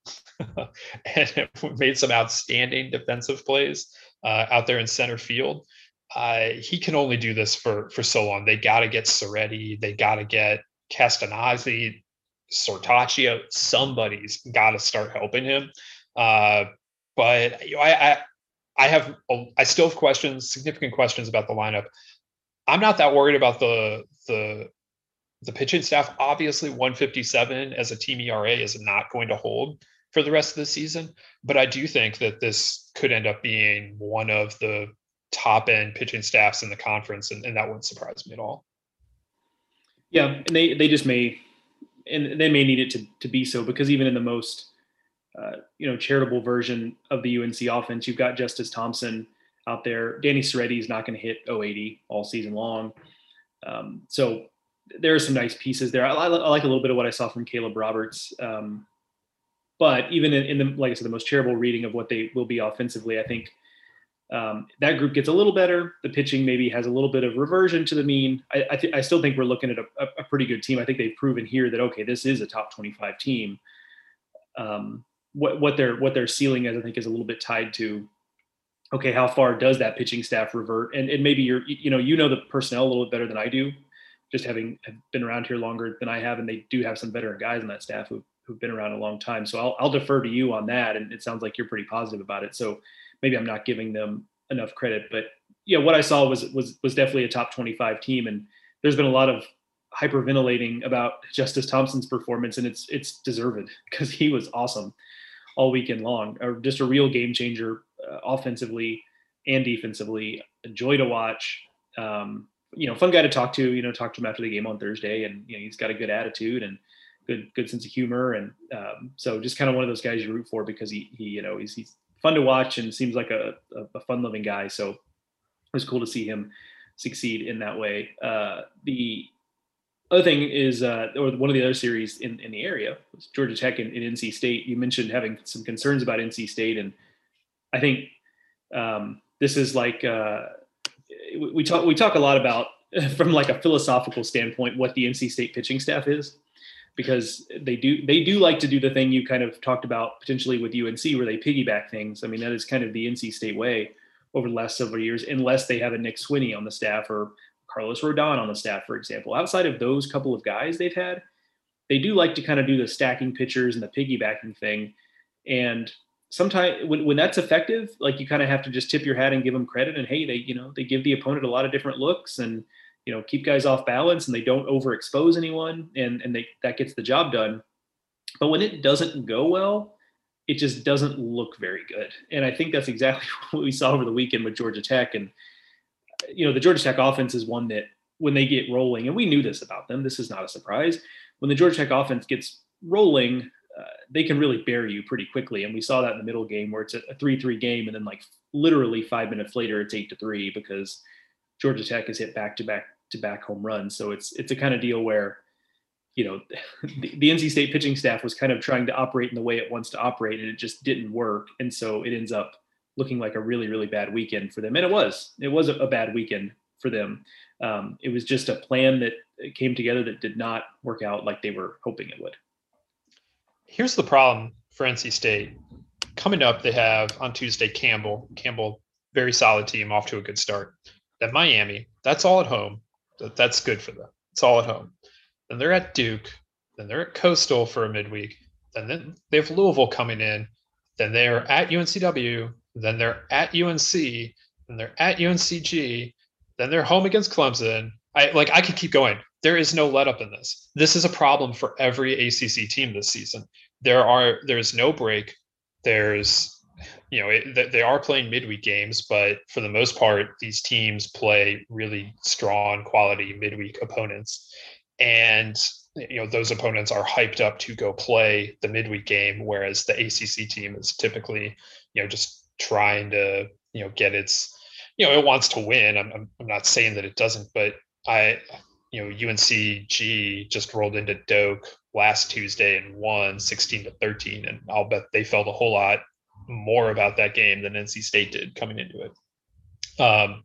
S2: and made some outstanding defensive plays uh, out there in center field. Uh, he can only do this for for so long. They got to get Soretti. They got to get Castanazzi, Sortaccio. Somebody's got to start helping him. Uh, but you know, I, I I have I still have questions, significant questions about the lineup. I'm not that worried about the the the pitching staff. Obviously, one fifty-seven as a team E R A is not going to hold for the rest of the season, but I do think that this could end up being one of the top end pitching staffs in the conference, and, and that wouldn't surprise me at all.
S3: Yeah, and they they just may, and they may need it to to be so, because even in the most uh, you know charitable version of the U N C offense, you've got Justice Thompson out there. Danny Soretti is not going to hit oh eighty all season long, um, so there are some nice pieces there. I, I like a little bit of what I saw from Caleb Roberts, um, but even in, in the like I said, the most charitable reading of what they will be offensively, I think. Um, that group gets a little better. The pitching maybe has a little bit of reversion to the mean. I, I, th- I still think we're looking at a, a pretty good team. I think they've proven here that, okay, this is a top twenty-five team. Um, what, what their what their ceiling is, I think, is a little bit tied to, okay, how far does that pitching staff revert? And, and maybe you're, you know, you know the personnel a little bit better than I do, just having been around here longer than I have, and they do have some veteran guys on that staff who, who've been around a long time. So I'll, I'll defer to you on that, and it sounds like you're pretty positive about it. So maybe I'm not giving them enough credit, but yeah, what I saw was was was definitely a top twenty-five team, and there's been a lot of hyperventilating about Justice Thompson's performance, and it's it's deserved because he was awesome all weekend long, or just a real game changer uh, offensively and defensively. A joy to watch. Um, you know, fun guy to talk to. You know, talk to him after the game on Thursday, and you know he's got a good attitude and good good sense of humor, and um, so just kind of one of those guys you root for because he he you know he's he's fun to watch and seems like a, a, a fun-loving guy. So it was cool to see him succeed in that way. Uh, the other thing is, uh, or one of the other series in, in the area was Georgia Tech and, and N C State. You mentioned having some concerns about N C State, and I think um, this is like uh, we talk we talk a lot about from like a philosophical standpoint what the N C State pitching staff is. Because they do they do like to do the thing you kind of talked about potentially with U N C, where they piggyback things. I mean, that is kind of the N C State way over the last several years, unless they have a Nick Swinney on the staff or Carlos Rodon on the staff, for example. Outside of those couple of guys they've had, they do like to kind of do the stacking pitchers and the piggybacking thing. And sometimes when, when that's effective, like you kind of have to just tip your hat and give them credit. And hey, they you know they give the opponent a lot of different looks and you know, keep guys off balance, and they don't overexpose anyone, and, and they, that gets the job done. But when it doesn't go well, it just doesn't look very good. And I think that's exactly what we saw over the weekend with Georgia Tech. And, you know, the Georgia Tech offense is one that when they get rolling, and we knew this about them, this is not a surprise. When the Georgia Tech offense gets rolling, uh, they can really bury you pretty quickly. And we saw that in the middle game where it's a three three game, and then like literally five minutes later, it's eight to three because Georgia Tech has hit back-to-back to back home runs. So it's it's a kind of deal where, you know, the, the N C State pitching staff was kind of trying to operate in the way it wants to operate, and it just didn't work. And so it ends up looking like a really, really bad weekend for them. And it was. It was a, a bad weekend for them. Um, it was just a plan that came together that did not work out like they were hoping it would.
S2: Here's the problem for N C State. Coming up, they have on Tuesday Campbell. Campbell, very solid team, off to a good start. Then Miami, that's all at home. That's good for them. It's all at home. Then they're at Duke. Then they're at Coastal for a midweek. Then, then they have Louisville coming in. Then they're at U N C W. Then they're at U N C. Then they're at U N C G. Then they're home against Clemson. I like I could keep going. There is no let up in this. This is a problem for every A C C team this season. There are there's no break. There's you know, it, they are playing midweek games, but for the most part, these teams play really strong quality midweek opponents. And, you know, those opponents are hyped up to go play the midweek game, whereas the A C C team is typically, you know, just trying to, you know, get its, you know, it wants to win. I'm, I'm, I'm not saying that it doesn't, but I, you know, U N C G just rolled into Doak last Tuesday and won sixteen to thirteen. And I'll bet they felt a whole lot more about that game than N C State did coming into it. Um,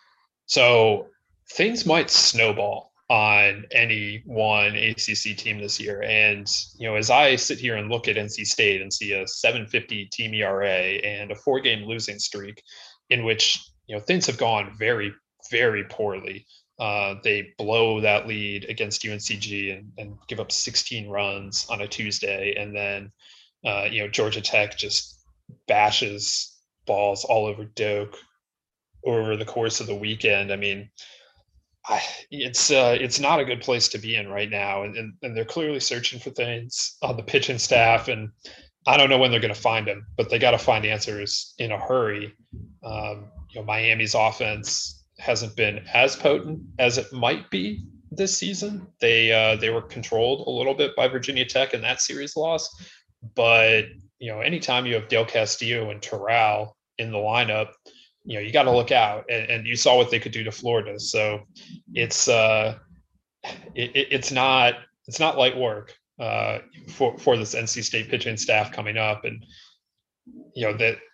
S2: so things might snowball on any one A C C team this year. And, you know, as I sit here and look at N C State and see a seven fifty team E R A and a four game losing streak in which, you know, things have gone very, very poorly. Uh, they blow that lead against U N C G and, and give up sixteen runs on a Tuesday. And then, uh, you know, Georgia Tech just bashes balls all over Doak over the course of the weekend. I mean, I, it's uh, it's not a good place to be in right now, and, and and they're clearly searching for things on the pitching staff, and I don't know when they're going to find them, but they got to find answers in a hurry. Um, you know, Miami's offense hasn't been as potent as it might be this season. They uh, they were controlled a little bit by Virginia Tech in that series loss, but you know, anytime you have Del Castillo and Terrell in the lineup, you know, you got to look out, and, and you saw what they could do to Florida. So it's uh, it, it's not it's not light work uh, for for this N C State pitching staff coming up, and you know that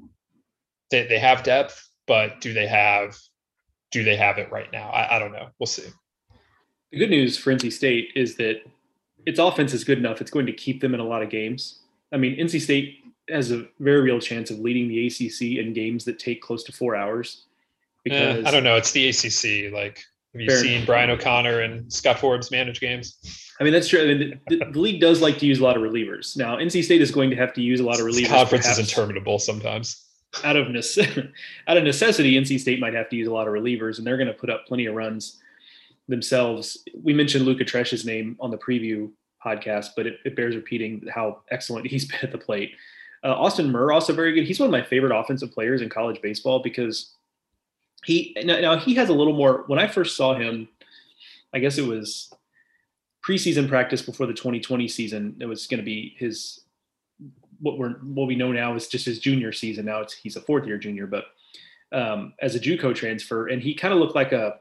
S2: they they have depth, but do they have do they have it right now? I, I don't know. We'll see.
S3: The good news for N C State is that its offense is good enough; it's going to keep them in a lot of games. I mean, N C State has a very real chance of leading the A C C in games that take close to four hours.
S2: Because eh, I don't know. It's the A C C. Like, have you seen enough. Brian O'Connor and Scott Forbes manage games?
S3: I mean, that's true. I mean, the, the league does like to use a lot of relievers. Now, N C State is going to have to use a lot of relievers. This
S2: conference is interminable sometimes.
S3: Out of, nece- out of necessity, N C State might have to use a lot of relievers, and they're going to put up plenty of runs themselves. We mentioned Luca Tresch's name on the preview podcast, but it, it bears repeating how excellent he's been at the plate. Uh, Austin Murr, also very good. He's one of my favorite offensive players in college baseball because he now, now he has a little more. When I first saw him, I guess it was preseason practice before the twenty twenty season. It was going to be his what we're what we know now is just his junior season. Now it's he's a fourth year junior, but um, as a JUCO transfer, and he kind of looked like a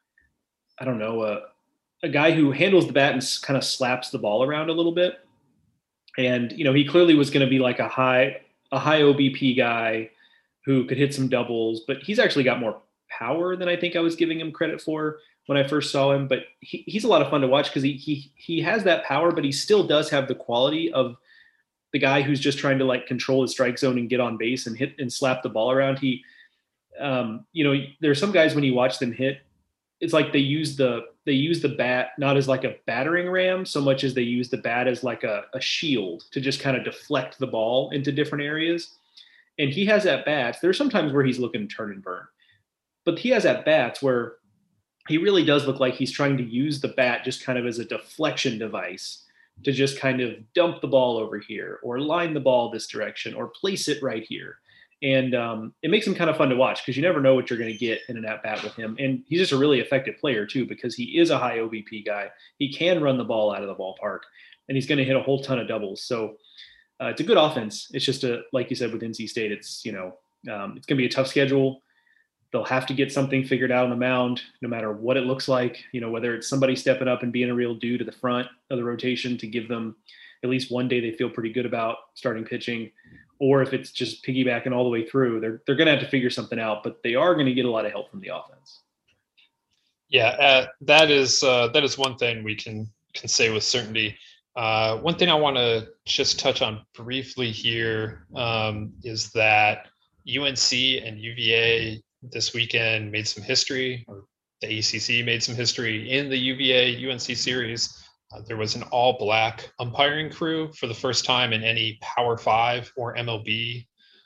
S3: I don't know a a guy who handles the bat and kind of slaps the ball around a little bit. And, you know, he clearly was going to be like a high, a high O B P guy who could hit some doubles, but he's actually got more power than I think I was giving him credit for when I first saw him. But he, he's a lot of fun to watch because he, he, he has that power, but he still does have the quality of the guy who's just trying to like control his strike zone and get on base and hit and slap the ball around. He, um, you know, there are some guys when you watch them hit, it's like they use the they use the bat not as like a battering ram so much as they use the bat as like a, a shield to just kind of deflect the ball into different areas. And he has at bats. There are some times where he's looking to turn and burn, but he has at bats where he really does look like he's trying to use the bat just kind of as a deflection device to just kind of dump the ball over here or line the ball this direction or place it right here. And um, it makes him kind of fun to watch because you never know what you're going to get in an at-bat with him. And he's just a really effective player, too, because he is a high O B P guy. He can run the ball out of the ballpark, and he's going to hit a whole ton of doubles. So uh, it's a good offense. It's just, a, like you said, with N C State, it's, you know, um, it's going to be a tough schedule. They'll have to get something figured out on the mound, no matter what it looks like, you know, whether it's somebody stepping up and being a real dude to the front of the rotation to give them at least one day they feel pretty good about starting pitching, or if it's just piggybacking all the way through, they're they're going to have to figure something out, but they are going to get a lot of help from the offense.
S2: Yeah, uh, that is uh, that is one thing we can can say with certainty. Uh, one thing I want to just touch on briefly here um, is that U N C and U V A this weekend made some history, or the A C C made some history in the U V A U N C series. Uh, there was an all-black umpiring crew for the first time in any Power Five or M L B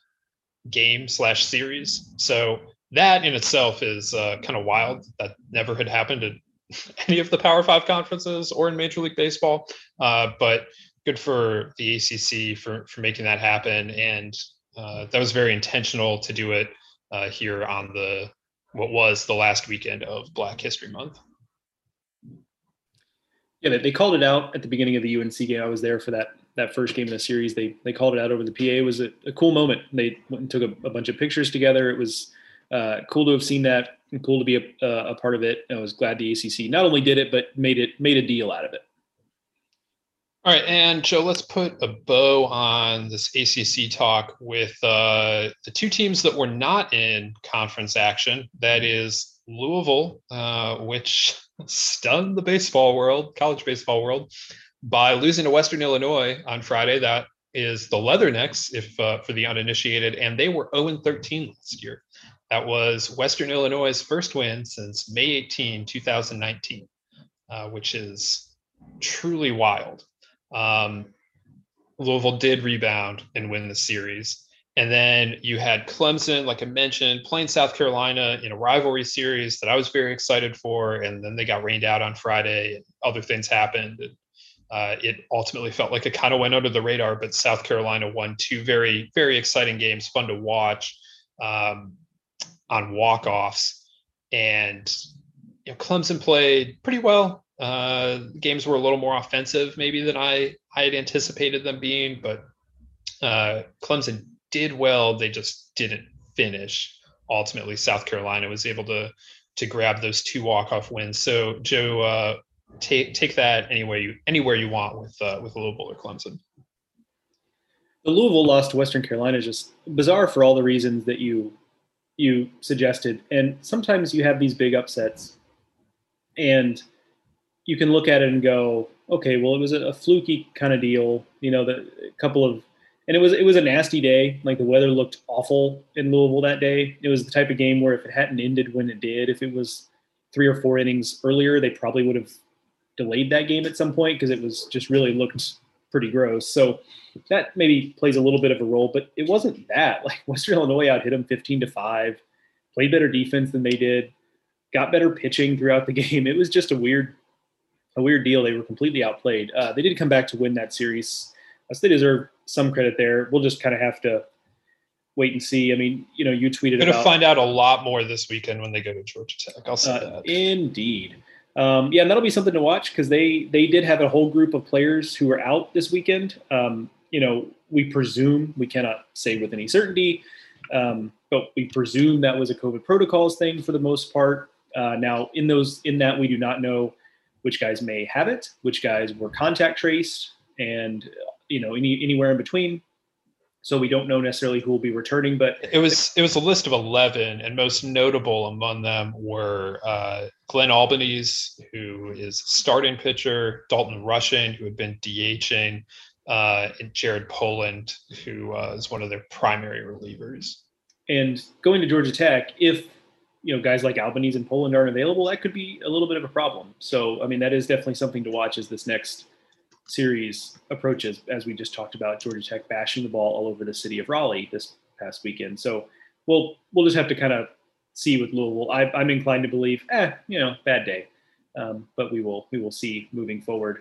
S2: game slash series. So that in itself is uh, kind of wild. That never had happened in any of the Power Five conferences or in Major League Baseball. Uh, but good for the A C C for for making that happen, and uh, that was very intentional to do it uh, here on the what was the last weekend of Black History Month.
S3: Yeah, they called it out at the beginning of the U N C game. I was there for that that first game of the series. They they called it out over the P A. It was a, a cool moment. They went and took a, a bunch of pictures together. It was uh, cool to have seen that and cool to be a, a part of it. I was glad the A C C not only did it, but made it made a deal out of it.
S2: All right, and Joe, let's put a bow on this A C C talk with uh, the two teams that were not in conference action. That is Louisville, uh, which stunned the baseball world, college baseball world, by losing to Western Illinois on Friday. That is the Leathernecks, if uh, for the uninitiated, and they were oh and thirteen last year. That was Western Illinois' first win since May eighteenth, twenty nineteen, uh, which is truly wild. Um, Louisville did rebound and win the series. And then you had Clemson, like I mentioned, playing South Carolina in a rivalry series that I was very excited for. And then they got rained out on Friday and other things happened. And uh, it ultimately felt like it kind of went under the radar, but South Carolina won two very, very exciting games, fun to watch um, on walk-offs. And you know, Clemson played pretty well. Uh, games were a little more offensive maybe than I, I had anticipated them being, but uh, Clemson did well. They just didn't finish. Ultimately, South Carolina was able to to grab those two walk-off wins. So, Joe, uh, take take that anywhere you anywhere you want with uh, with Louisville or Clemson.
S3: The Louisville loss to Western Carolina is just bizarre for all the reasons that you you suggested. And sometimes you have these big upsets, and you can look at it and go, okay, well, it was a, a fluky kind of deal. You know, the a couple of, and it was it was a nasty day. Like the weather looked awful in Louisville that day. It was the type of game where if it hadn't ended when it did, if it was three or four innings earlier, they probably would have delayed that game at some point because it was just really looked pretty gross. So that maybe plays a little bit of a role, but it wasn't that. Like Western Illinois out hit them fifteen to five, played better defense than they did, got better pitching throughout the game. It was just a weird. A weird deal. They were completely outplayed. Uh, they did come back to win that series. So they deserve some credit there. We'll just kind of have to wait and see. I mean, you know, you tweeted
S2: We're going
S3: about.
S2: to find out a lot more this weekend when they go to Georgia Tech. I'll say
S3: uh,
S2: that.
S3: Indeed. Um, yeah, and that'll be something to watch because they they did have a whole group of players who were out this weekend. Um, you know, we presume, we cannot say with any certainty, um, but we presume that was a COVID protocols thing for the most part. Uh, now, in those in that, we do not know which guys may have it, which guys were contact traced, and you know any anywhere in between. So we don't know necessarily who will be returning, but
S2: it was it was a list of eleven, and most notable among them were uh, Glenn Albanese, who is starting pitcher, Dalton Rushing, who had been DHing, uh, and Jared Poland, who uh, is one of their primary relievers.
S3: And going to Georgia Tech, if you know, guys like Albanese and Poland aren't available, that could be a little bit of a problem. So, I mean, that is definitely something to watch as this next series approaches, as we just talked about Georgia Tech bashing the ball all over the city of Raleigh this past weekend. So we'll, we'll just have to kind of see with Louisville. I, I'm inclined to believe, eh, you know, bad day. Um, but we will, we will see moving forward.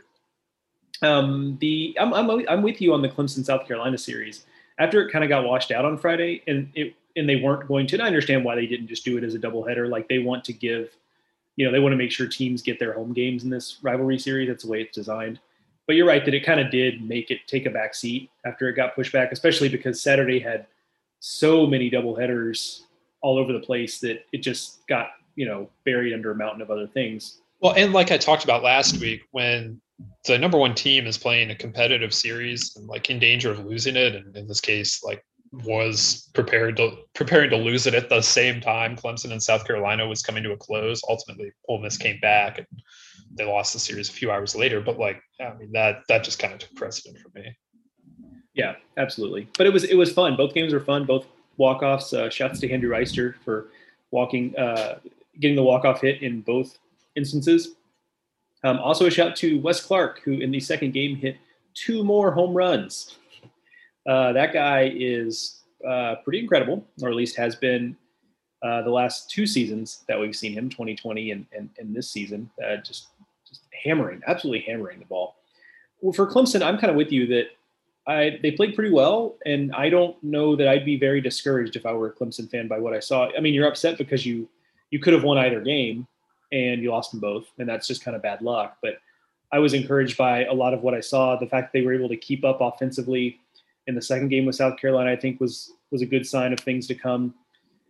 S3: Um, the I'm, I'm, I'm with you on the Clemson South Carolina series. After it kind of got washed out on Friday, and it, and they weren't going to, and I understand why they didn't just do it as a doubleheader. Like they want to give, you know, they want to make sure teams get their home games in this rivalry series. That's the way it's designed. But you're right that it kind of did make it take a back seat after it got pushed back, especially because Saturday had so many doubleheaders all over the place that it just got, you know, buried under a mountain of other things.
S2: Well, and like I talked about last week, when the number one team is playing a competitive series and like in danger of losing it, and in this case, like was prepared to preparing to lose it at the same time Clemson and South Carolina was coming to a close. Ultimately, Ole Miss came back and they lost the series a few hours later. But like, I mean, that that just kind of took precedent for me.
S3: Yeah, absolutely. But it was it was fun. Both games were fun. Both walk-offs. Uh, shouts to Andrew Reister for walking, uh, getting the walk-off hit in both instances. Um, also, a shout to Wes Clark, who in the second game hit two more home runs. Uh, that guy is uh, pretty incredible, or at least has been uh, the last two seasons that we've seen him, twenty twenty and, and, and this season, uh, just, just hammering, absolutely hammering the ball. Well, for Clemson, I'm kind of with you that I they played pretty well, and I don't know that I'd be very discouraged if I were a Clemson fan by what I saw. I mean, you're upset because you you could have won either game, and you lost them both, and that's just kind of bad luck. But I was encouraged by a lot of what I saw. The fact that they were able to keep up offensively in the second game with South Carolina, I think was was a good sign of things to come.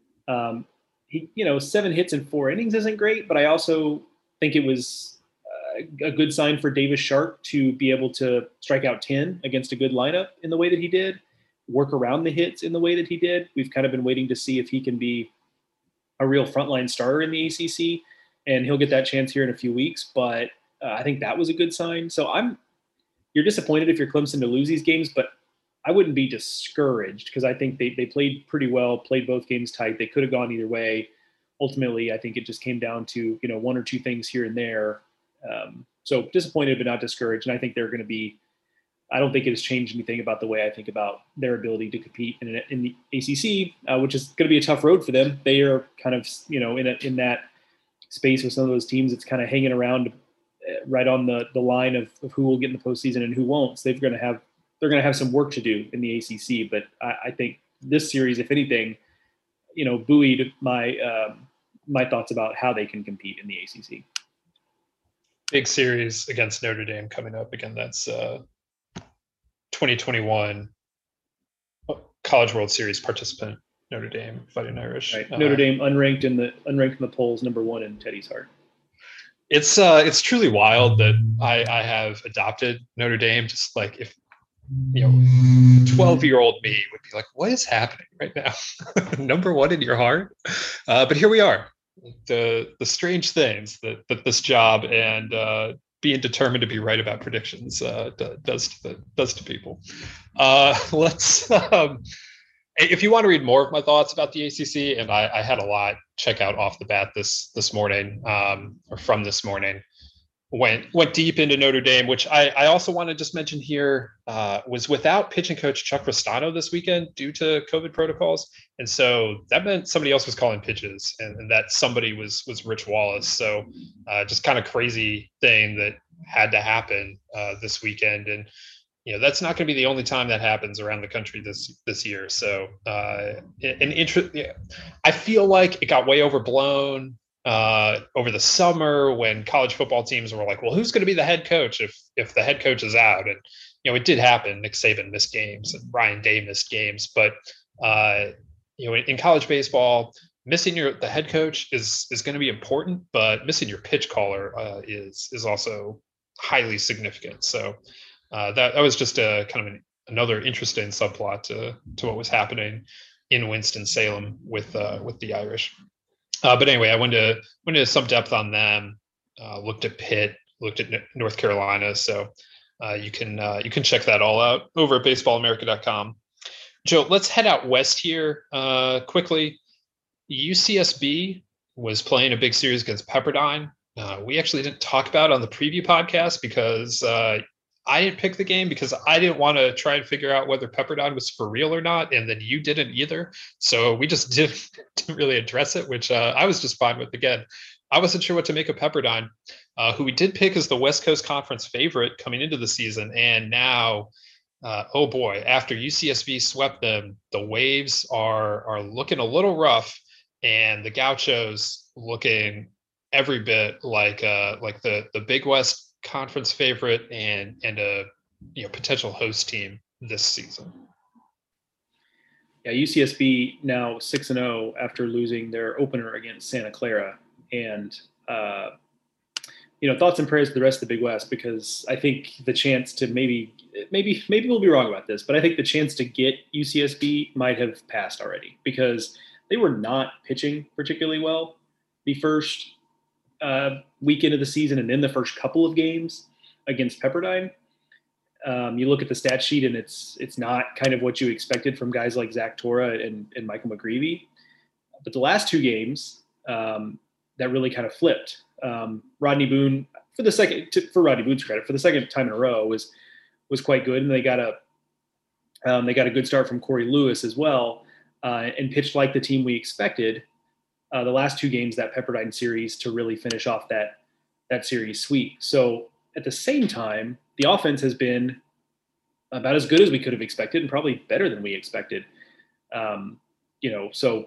S3: Um, he, you know, seven hits in four innings isn't great, but I also think it was a good sign for Davis Sharp to be able to strike out ten against a good lineup in the way that he did, work around the hits in the way that he did. We've kind of been waiting to see if he can be a real frontline starter in the A C C, and he'll get that chance here in a few weeks. But uh, I think that was a good sign. So I'm, you're disappointed if you're Clemson to lose these games, but I wouldn't be discouraged because I think they, they played pretty well, played both games tight. They could have gone either way. Ultimately, I think it just came down to, you know, one or two things here and there. Um, so disappointed, but not discouraged. And I think they're going to be, I don't think it has changed anything about the way I think about their ability to compete in, in the A C C, uh, which is going to be a tough road for them. They are kind of, you know, in a, in that space with some of those teams that's kind of hanging around right on the, the line of, of who will get in the postseason and who won't. So they're going to have, they're going to have some work to do in the A C C. But I, I think this series, if anything, you know, buoyed my, um, my thoughts about how they can compete in the A C C.
S2: Big series against Notre Dame coming up again. That's uh, twenty twenty-one College World Series participant Notre Dame, Fighting Irish.
S3: Right.
S2: Uh,
S3: Notre Dame unranked in the unranked in the polls, number one in Teddy's heart.
S2: It's uh, it's truly wild that I, I have adopted Notre Dame. Just like if you know, twelve year old me would be like, "What is happening right now?" Number one in your heart, uh, but here we are. The the strange things that, that this job and uh, being determined to be right about predictions uh, does to the, does to people. Uh, let's um, if you want to read more of my thoughts about the A C C, and I, I had a lot, check out Off the Bat this this morning um, or from this morning. Went went deep into Notre Dame, which I, I also want to just mention here uh, was without pitching coach Chuck Ristano this weekend due to COVID protocols, and so that meant somebody else was calling pitches, and, and that somebody was was Rich Wallace. So uh, just kind of crazy thing that had to happen uh, this weekend, and you know that's not going to be the only time that happens around the country this this year. So uh, an interest, yeah, I feel like it got way overblown. Uh, over the summer when college football teams were like, well, who's going to be the head coach if if the head coach is out? And, you know, it did happen. Nick Saban missed games and Ryan Day missed games. But, uh, you know, in, in college baseball, missing your the head coach is is going to be important, but missing your pitch caller uh, is is also highly significant. So uh, that, that was just a kind of an, another interesting subplot to, to what was happening in Winston-Salem with uh, with the Irish. Uh, but anyway, I went to went into some depth on them. Uh, looked at Pitt, looked at North Carolina. So uh, you can uh, you can check that all out over at baseball america dot com. Joe, let's head out west here uh, quickly. U C S B was playing a big series against Pepperdine. Uh, we actually didn't talk about it on the preview podcast because uh, I didn't pick the game because I didn't want to try and figure out whether Pepperdine was for real or not. And then you didn't either. So we just didn't, didn't really address it, which uh, I was just fine with. Again, I wasn't sure what to make of Pepperdine, uh, who we did pick as the West Coast Conference favorite coming into the season. And now, uh, oh boy, after U C S B swept them, the waves are, are looking a little rough and the Gauchos looking every bit like uh, like the, the Big West Conference favorite and and a you know potential host team this season.
S3: Yeah, U C S B now six and zero after losing their opener against Santa Clara, and uh, you know thoughts and prayers to the rest of the Big West because I think the chance to maybe maybe maybe we'll be wrong about this, but I think the chance to get U C S B might have passed already because they were not pitching particularly well the first Uh, weekend of the season and then the first couple of games against Pepperdine. Um, you look at the stat sheet and it's it's not kind of what you expected from guys like Zach Torra and, and Michael McGreevy. But the last two games, um, that really kind of flipped. Um, Rodney Boone, for the second, to, for Rodney Boone's credit, for the second time in a row, was was quite good, and they got a um, they got a good start from Corey Lewis as well, uh, and pitched like the team we expected. Uh, the last two games, that Pepperdine series, to really finish off that that series sweep. So at the same time, the offense has been about as good as we could have expected and probably better than we expected. Um, you know, so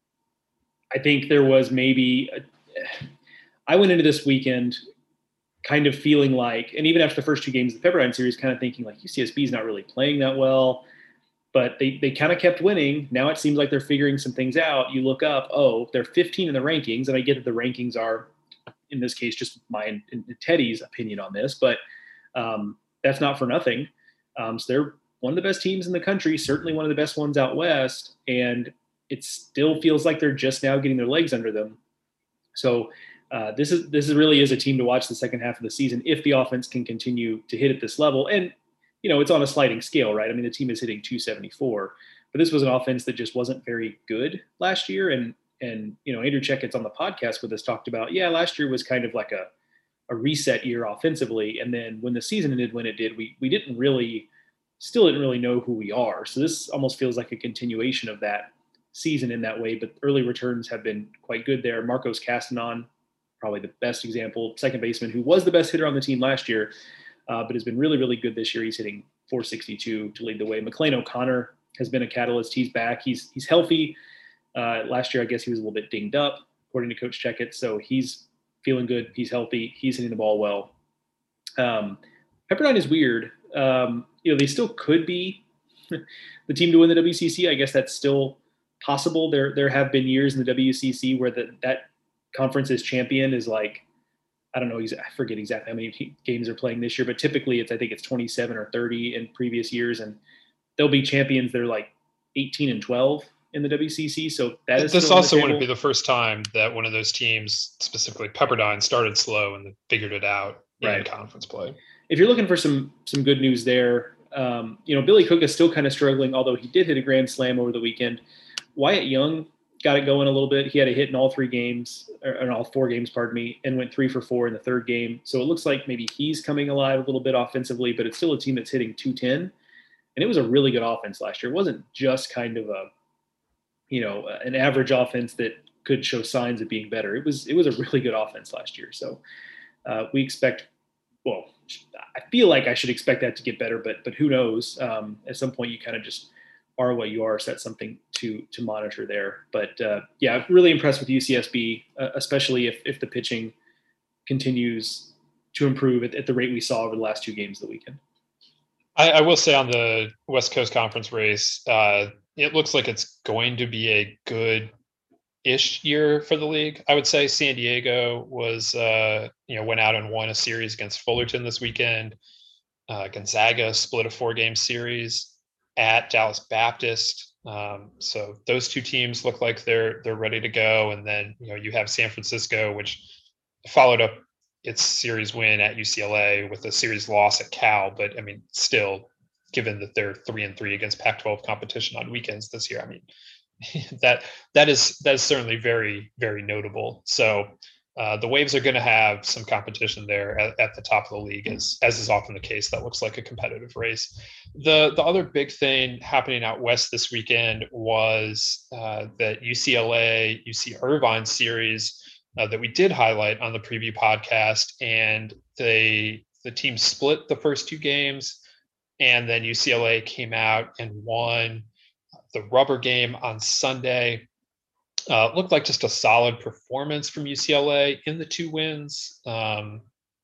S3: I think there was maybe a, I went into this weekend kind of feeling like, and even after the first two games of the Pepperdine series, kind of thinking like U C S B is not really playing that well. But they, they kind of kept winning. Now it seems like they're figuring some things out. You look up, oh, they're fifteen in the rankings, and I get that the rankings are in this case, just my and, and Teddy's opinion on this, but um, that's not for nothing. Um, so they're one of the best teams in the country, certainly one of the best ones out west, and it still feels like they're just now getting their legs under them. So uh, this is this is really is a team to watch the second half of the season if the offense can continue to hit at this level. And you know, it's on a sliding scale, right? I mean, the team is hitting two seventy-four, but this was an offense that just wasn't very good last year. And and you know, Andrew Checkett's on the podcast with us talked about, yeah, last year was kind of like a a reset year offensively, and then when the season ended when it did, we we didn't really still didn't really know who we are. So this almost feels like a continuation of that season in that way, but early returns have been quite good there. Marcos Castanon, probably the best example, second baseman who was the best hitter on the team last year, uh, but has been really, really good this year. He's hitting four sixty-two to lead the way. McLean O'Connor has been a catalyst. He's back. He's he's healthy. Uh, last year, I guess he was a little bit dinged up, according to Coach Checkett. So he's feeling good. He's healthy. He's hitting the ball well. Um, Pepperdine is weird. Um, you know, they still could be the team to win the W C C. I guess that's still possible. There there have been years in the W C C where the, that conference's champion is like, I don't know, I forget exactly how many games they're playing this year, but typically it's, I think it's twenty-seven or thirty in previous years, and there'll be champions that are like eighteen and twelve in the W C C. So that is
S2: this also wouldn't be the first time that one of those teams, specifically Pepperdine, started slow and figured it out
S3: right.
S2: in conference play.
S3: If you're looking for some some good news there, um, you know, Billy Cook is still kind of struggling, although he did hit a grand slam over the weekend. Wyatt Young got it going a little bit. He had a hit in all three games, or in all four games, pardon me, and went three for four in the third game. So it looks like maybe he's coming alive a little bit offensively, but it's still a team that's hitting two ten. And it was a really good offense last year. It wasn't just kind of a, you know, an average offense that could show signs of being better. It was it was a really good offense last year. So uh, we expect, well, I feel like I should expect that to get better, but but who knows? Um, at some point, you kind of just are what you are. So that's something to to monitor there. But uh, yeah, really impressed with U C S B, uh, especially if if the pitching continues to improve at, at the rate we saw over the last two games of the weekend.
S2: I, I will say on the West Coast Conference race, uh, it looks like it's going to be a good-ish year for the league. I would say San Diego was, uh, you know, went out and won a series against Fullerton this weekend. Uh, Gonzaga split a four-game series at Dallas Baptist. Um, so those two teams look like they're they're ready to go. And then, you know, you have San Francisco, which followed up its series win at U C L A with a series loss at Cal. But I mean, still, given that they're three and three against Pac twelve competition on weekends this year, I mean, that that is that is certainly very, very notable. So uh, the Waves are going to have some competition there at, at the top of the league, as as is often the case. That looks like a competitive race. The the other big thing happening out west this weekend was uh, that U C L A U C Irvine series uh, that we did highlight on the preview podcast, and they the team split the first two games, and then U C L A came out and won the rubber game on Sunday. Uh, looked like just a solid performance from U C L A in the two wins. Um,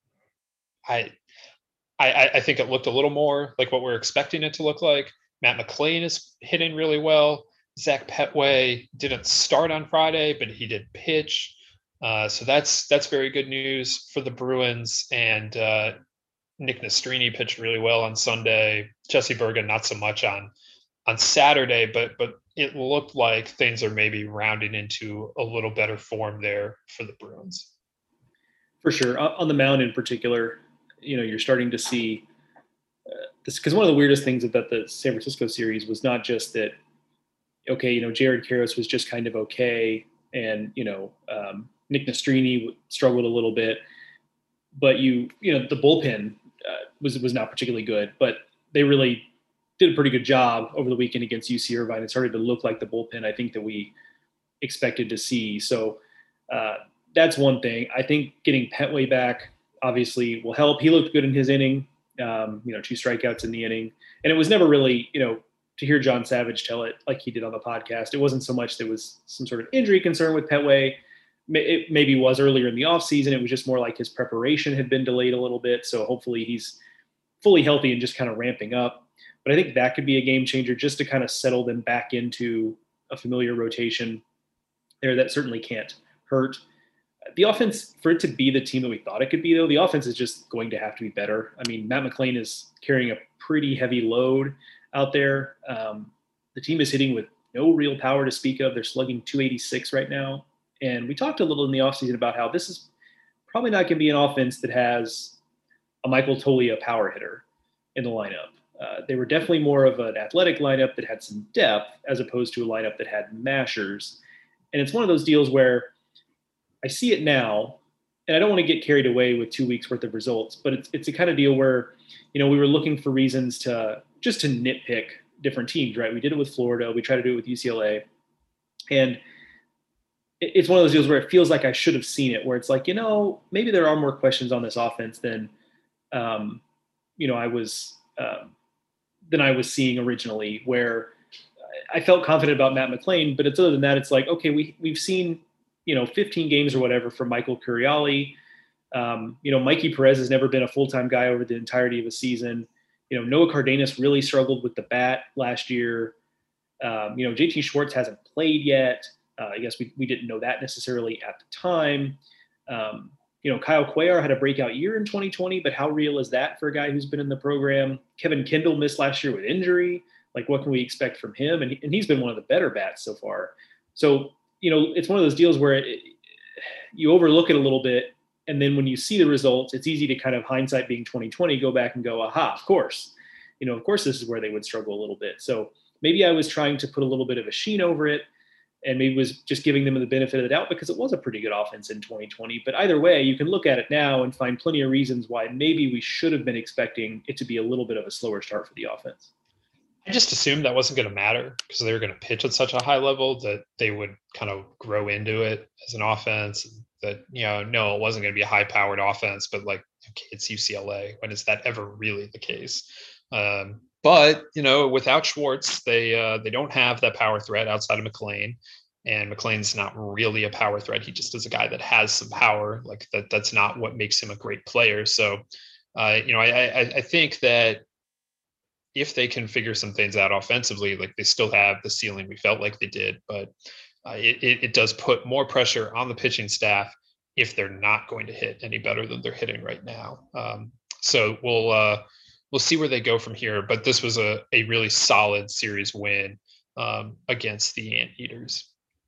S2: I, I, I think it looked a little more like what we're expecting it to look like. Matt McLean is hitting really well. Zach Petway didn't start on Friday, but he did pitch. Uh, so that's that's very good news for the Bruins. And uh, Nick Nastrini pitched really well on Sunday. Jesse Bergen not so much on on Saturday, but but it looked like things are maybe rounding into a little better form there for the Bruins.
S3: For sure. On the mound in particular, you know, you're starting to see uh, this, because one of the weirdest things about the San Francisco series was not just that, okay, you know, Jared Karros was just kind of okay, and, you know, um, Nick Nastrini struggled a little bit, but you, you know, the bullpen uh, was was not particularly good, but they really did a pretty good job over the weekend against U C Irvine. It started to look like the bullpen I think that we expected to see. So uh, that's one thing. I think getting Petway back obviously will help. He looked good in his inning, um, you know, two strikeouts in the inning. And it was never really, you know, to hear John Savage tell it like he did on the podcast, it wasn't so much there was some sort of injury concern with Petway. It maybe was earlier in the offseason. It was just more like his preparation had been delayed a little bit. So hopefully he's fully healthy and just kind of ramping up. But I think that could be a game changer just to kind of settle them back into a familiar rotation there. That certainly can't hurt. The offense, for it to be the team that we thought it could be, though, the offense is just going to have to be better. I mean, Matt McClain is carrying a pretty heavy load out there. Um, the team is hitting with no real power to speak of. They're slugging two eighty-six right now. And we talked a little in the offseason about how this is probably not going to be an offense that has a Michael Toglia power hitter in the lineup. Uh, they were definitely more of an athletic lineup that had some depth as opposed to a lineup that had mashers. And it's one of those deals where I see it now, and I don't want to get carried away with two weeks worth of results, but it's it's a kind of deal where, you know, we were looking for reasons to just to nitpick different teams, right? We did it with Florida. We tried to do it with U C L A. And it's one of those deals where it feels like I should have seen it, where it's like, you know, maybe there are more questions on this offense than, um, you know, I was, um, than I was seeing originally, where I felt confident about Matt McClain, but it's other than that, it's like, okay, we, we've seen, you know, fifteen games or whatever from Michael Curiali. Um, you know, Mikey Perez has never been a full-time guy over the entirety of a season. You know, Noah Cardenas really struggled with the bat last year. Um, you know, J T Schwartz hasn't played yet. Uh, I guess we, we didn't know that necessarily at the time. Um, you know, Kyle Cuellar had a breakout year in twenty twenty, but how real is that for a guy who's been in the program? Kevin Kendall missed last year with injury. Like, what can we expect from him? And, he, and he's been one of the better bats so far. So, you know, it's one of those deals where it, you overlook it a little bit. And then when you see the results, it's easy to kind of, hindsight being twenty twenty, go back and go, aha, of course. You know, of course, this is where they would struggle a little bit. So maybe I was trying to put a little bit of a sheen over it, and maybe was just giving them the benefit of the doubt because it was a pretty good offense in twenty twenty. But either way, you can look at it now and find plenty of reasons why maybe we should have been expecting it to be a little bit of a slower start for the offense.
S2: I just assumed that wasn't going to matter because they were going to pitch at such a high level that they would kind of grow into it as an offense. That, you know, no, it wasn't going to be a high powered offense, but like, okay, it's U C L A. When is that ever really the case? Um, but, you know, without Schwartz, they uh, they don't have that power threat outside of McClain. And McClain's not really a power threat. He just is a guy that has some power. Like that. That's not what makes him a great player. So, uh, you know, I, I I think that if they can figure some things out offensively, like they still have the ceiling we felt like they did, but uh, it, it does put more pressure on the pitching staff if they're not going to hit any better than they're hitting right now. Um, so we'll uh, we'll see where they go from here. But this was a, a really solid series win um, against the Anteaters.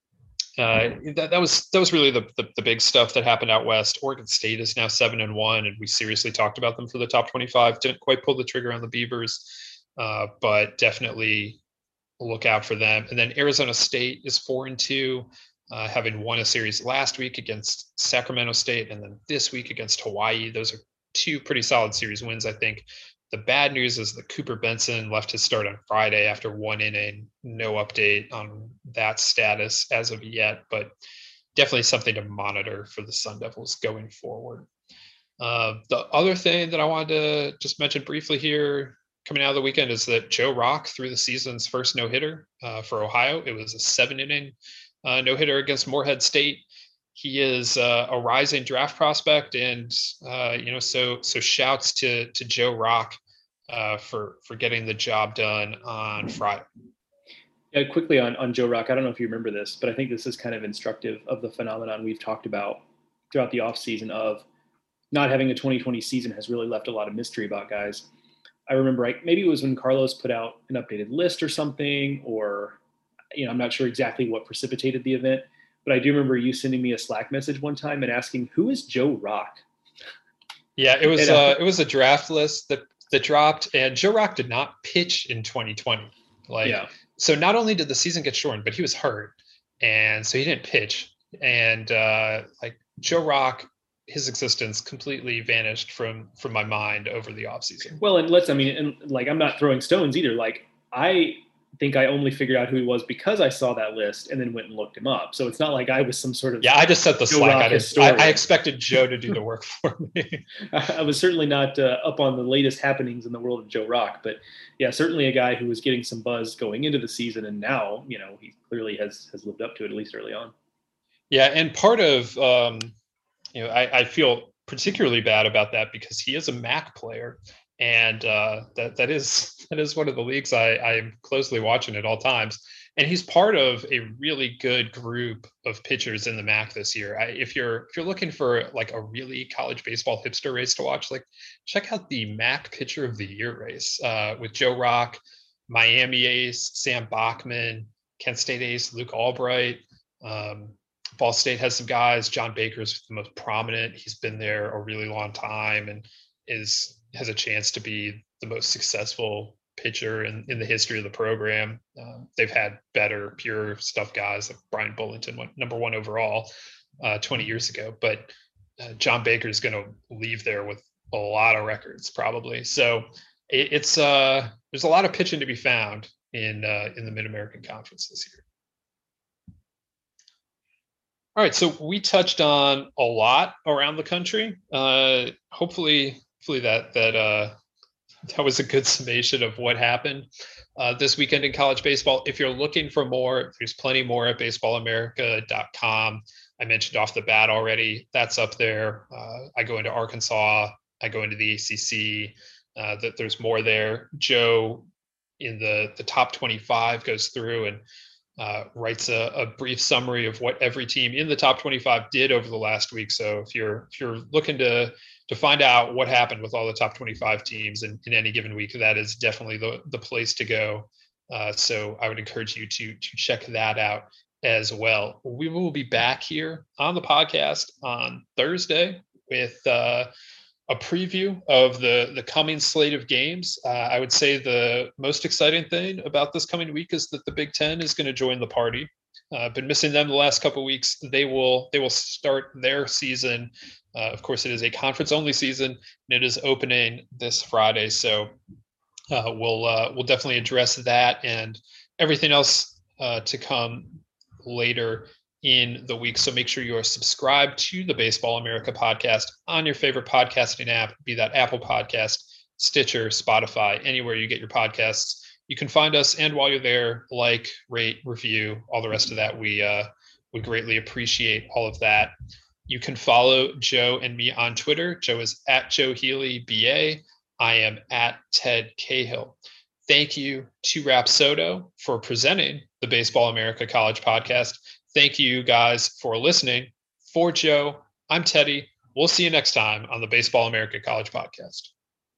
S2: Uh, that, that was that was really the, the the big stuff that happened out west. Oregon State is now seven and one, and we seriously talked about them for the top twenty-five. Didn't quite pull the trigger on the Beavers, uh, but definitely look out for them. And then Arizona State is four and two, uh, having won a series last week against Sacramento State, and then this week against Hawaii. Those are two pretty solid series wins, I think. The bad news is that Cooper Benson left his start on Friday after one inning. No update on that status as of yet, but definitely something to monitor for the Sun Devils going forward. Uh, the other thing that I wanted to just mention briefly here coming out of the weekend is that Joe Rock threw the season's first no-hitter uh, for Ohio. It was a seven-inning uh, no-hitter against Morehead State. He is uh, a rising draft prospect, and uh, you know, so so shouts to to Joe Rock uh, for for getting the job done on Friday.
S3: Yeah, quickly on on Joe Rock. I don't know if you remember this, but I think this is kind of instructive of the phenomenon we've talked about throughout the offseason of not having a twenty twenty season has really left a lot of mystery about guys. I remember, like, maybe it was when Carlos put out an updated list or something, or you know, I'm not sure exactly what precipitated the event. But I do remember you sending me a Slack message one time and asking, "Who is Joe Rock?"
S2: Yeah, it was
S3: and, uh,
S2: uh, it was a draft list that that dropped, and Joe Rock did not pitch in twenty twenty. Like,
S3: yeah.
S2: So not only did the season get shortened, but he was hurt, and so he didn't pitch. And uh, like Joe Rock, his existence completely vanished from from my mind over the offseason.
S3: Well, and let's, I mean, and like, I'm not throwing stones either. Like, I think I only figured out who he was because I saw that list and then went and looked him up. So it's not like I was some sort of
S2: yeah. I just set the
S3: Joe
S2: Slack.
S3: Rock
S2: I, didn't, I, I expected Joe to do the work for me.
S3: I was certainly not uh, up on the latest happenings in the world of Joe Rock, but yeah, certainly a guy who was getting some buzz going into the season, and now, you know, he clearly has has lived up to it, at least early on.
S2: Yeah, and part of um, you know, I, I feel particularly bad about that because he is a M A C player. And uh, that that is that is one of the leagues I, I'm closely watching at all times. and he's part of a really good group of pitchers in the M A C this year. I, if you're if you're looking for like a really college baseball hipster race to watch, like check out the M A C Pitcher of the Year race uh, with Joe Rock, Miami ace Sam Bachman, Kent State ace Luke Albright. Um, Ball State has some guys. John Baker's the most prominent. He's been there a really long time and is has a chance to be the most successful pitcher in, in the history of the program. Um, they've had better pure stuff guys like Brian Bullington went number one overall uh, twenty years ago, but uh, John Baker is going to leave there with a lot of records probably. So it, it's uh, there's a lot of pitching to be found in uh, in the Mid-American Conference this year. All right, so we touched on a lot around the country. Uh, hopefully, hopefully that that uh, that was a good summation of what happened uh, this weekend in college baseball. If you're looking for more, there's plenty more at baseball america dot com. I mentioned off the bat already. That's up there. Uh, I go into Arkansas. I go into the A C C. Uh, that there's more there. Joe in the the top twenty-five goes through and Uh, writes a, a brief summary of what every team in the top twenty-five did over the last week. So if you're if you're looking to to find out what happened with all the top twenty-five teams in, in any given week, that is definitely the, the place to go. Uh, so I would encourage you to to check that out as well. We will be back here on the podcast on Thursday with uh, a preview of the the coming slate of games. Uh, I would say the most exciting thing about this coming week is that the Big Ten is going to join the party. Uh, been missing them the last couple of weeks. They will they will start their season. Uh, of course, it is a conference only season, and it is opening this Friday. So uh, we'll uh, we'll definitely address that and everything else uh, to come later in the week. So make sure you are subscribed to the Baseball America podcast on your favorite podcasting app, be that Apple Podcast, Stitcher, Spotify, anywhere you get your podcasts. You can find us, and while you're there, like, rate, review, all the rest of that. We uh, we greatly appreciate all of that. You can follow Joe and me on Twitter. Joe is at Joe Healy B A. I am at Ted Cahill. Thank you to Rapsodo for presenting the Baseball America College podcast. Thank you guys for listening. For Joe, I'm Teddy. We'll see you next time on the Baseball America College podcast.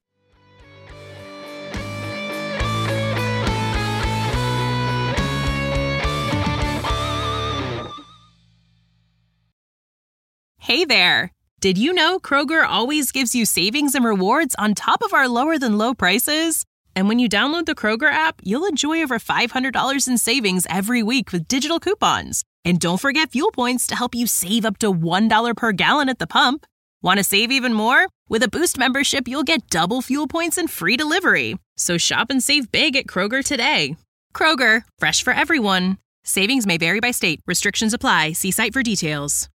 S4: Hey there. Did you know Kroger always gives you savings and rewards on top of our lower than low prices? And when you download the Kroger app, you'll enjoy over five hundred dollars in savings every week with digital coupons. And don't forget fuel points to help you save up to one dollar per gallon at the pump. Want to save even more? With a Boost membership, you'll get double fuel points and free delivery. So shop and save big at Kroger today. Kroger, fresh for everyone. Savings may vary by state. Restrictions apply. See site for details.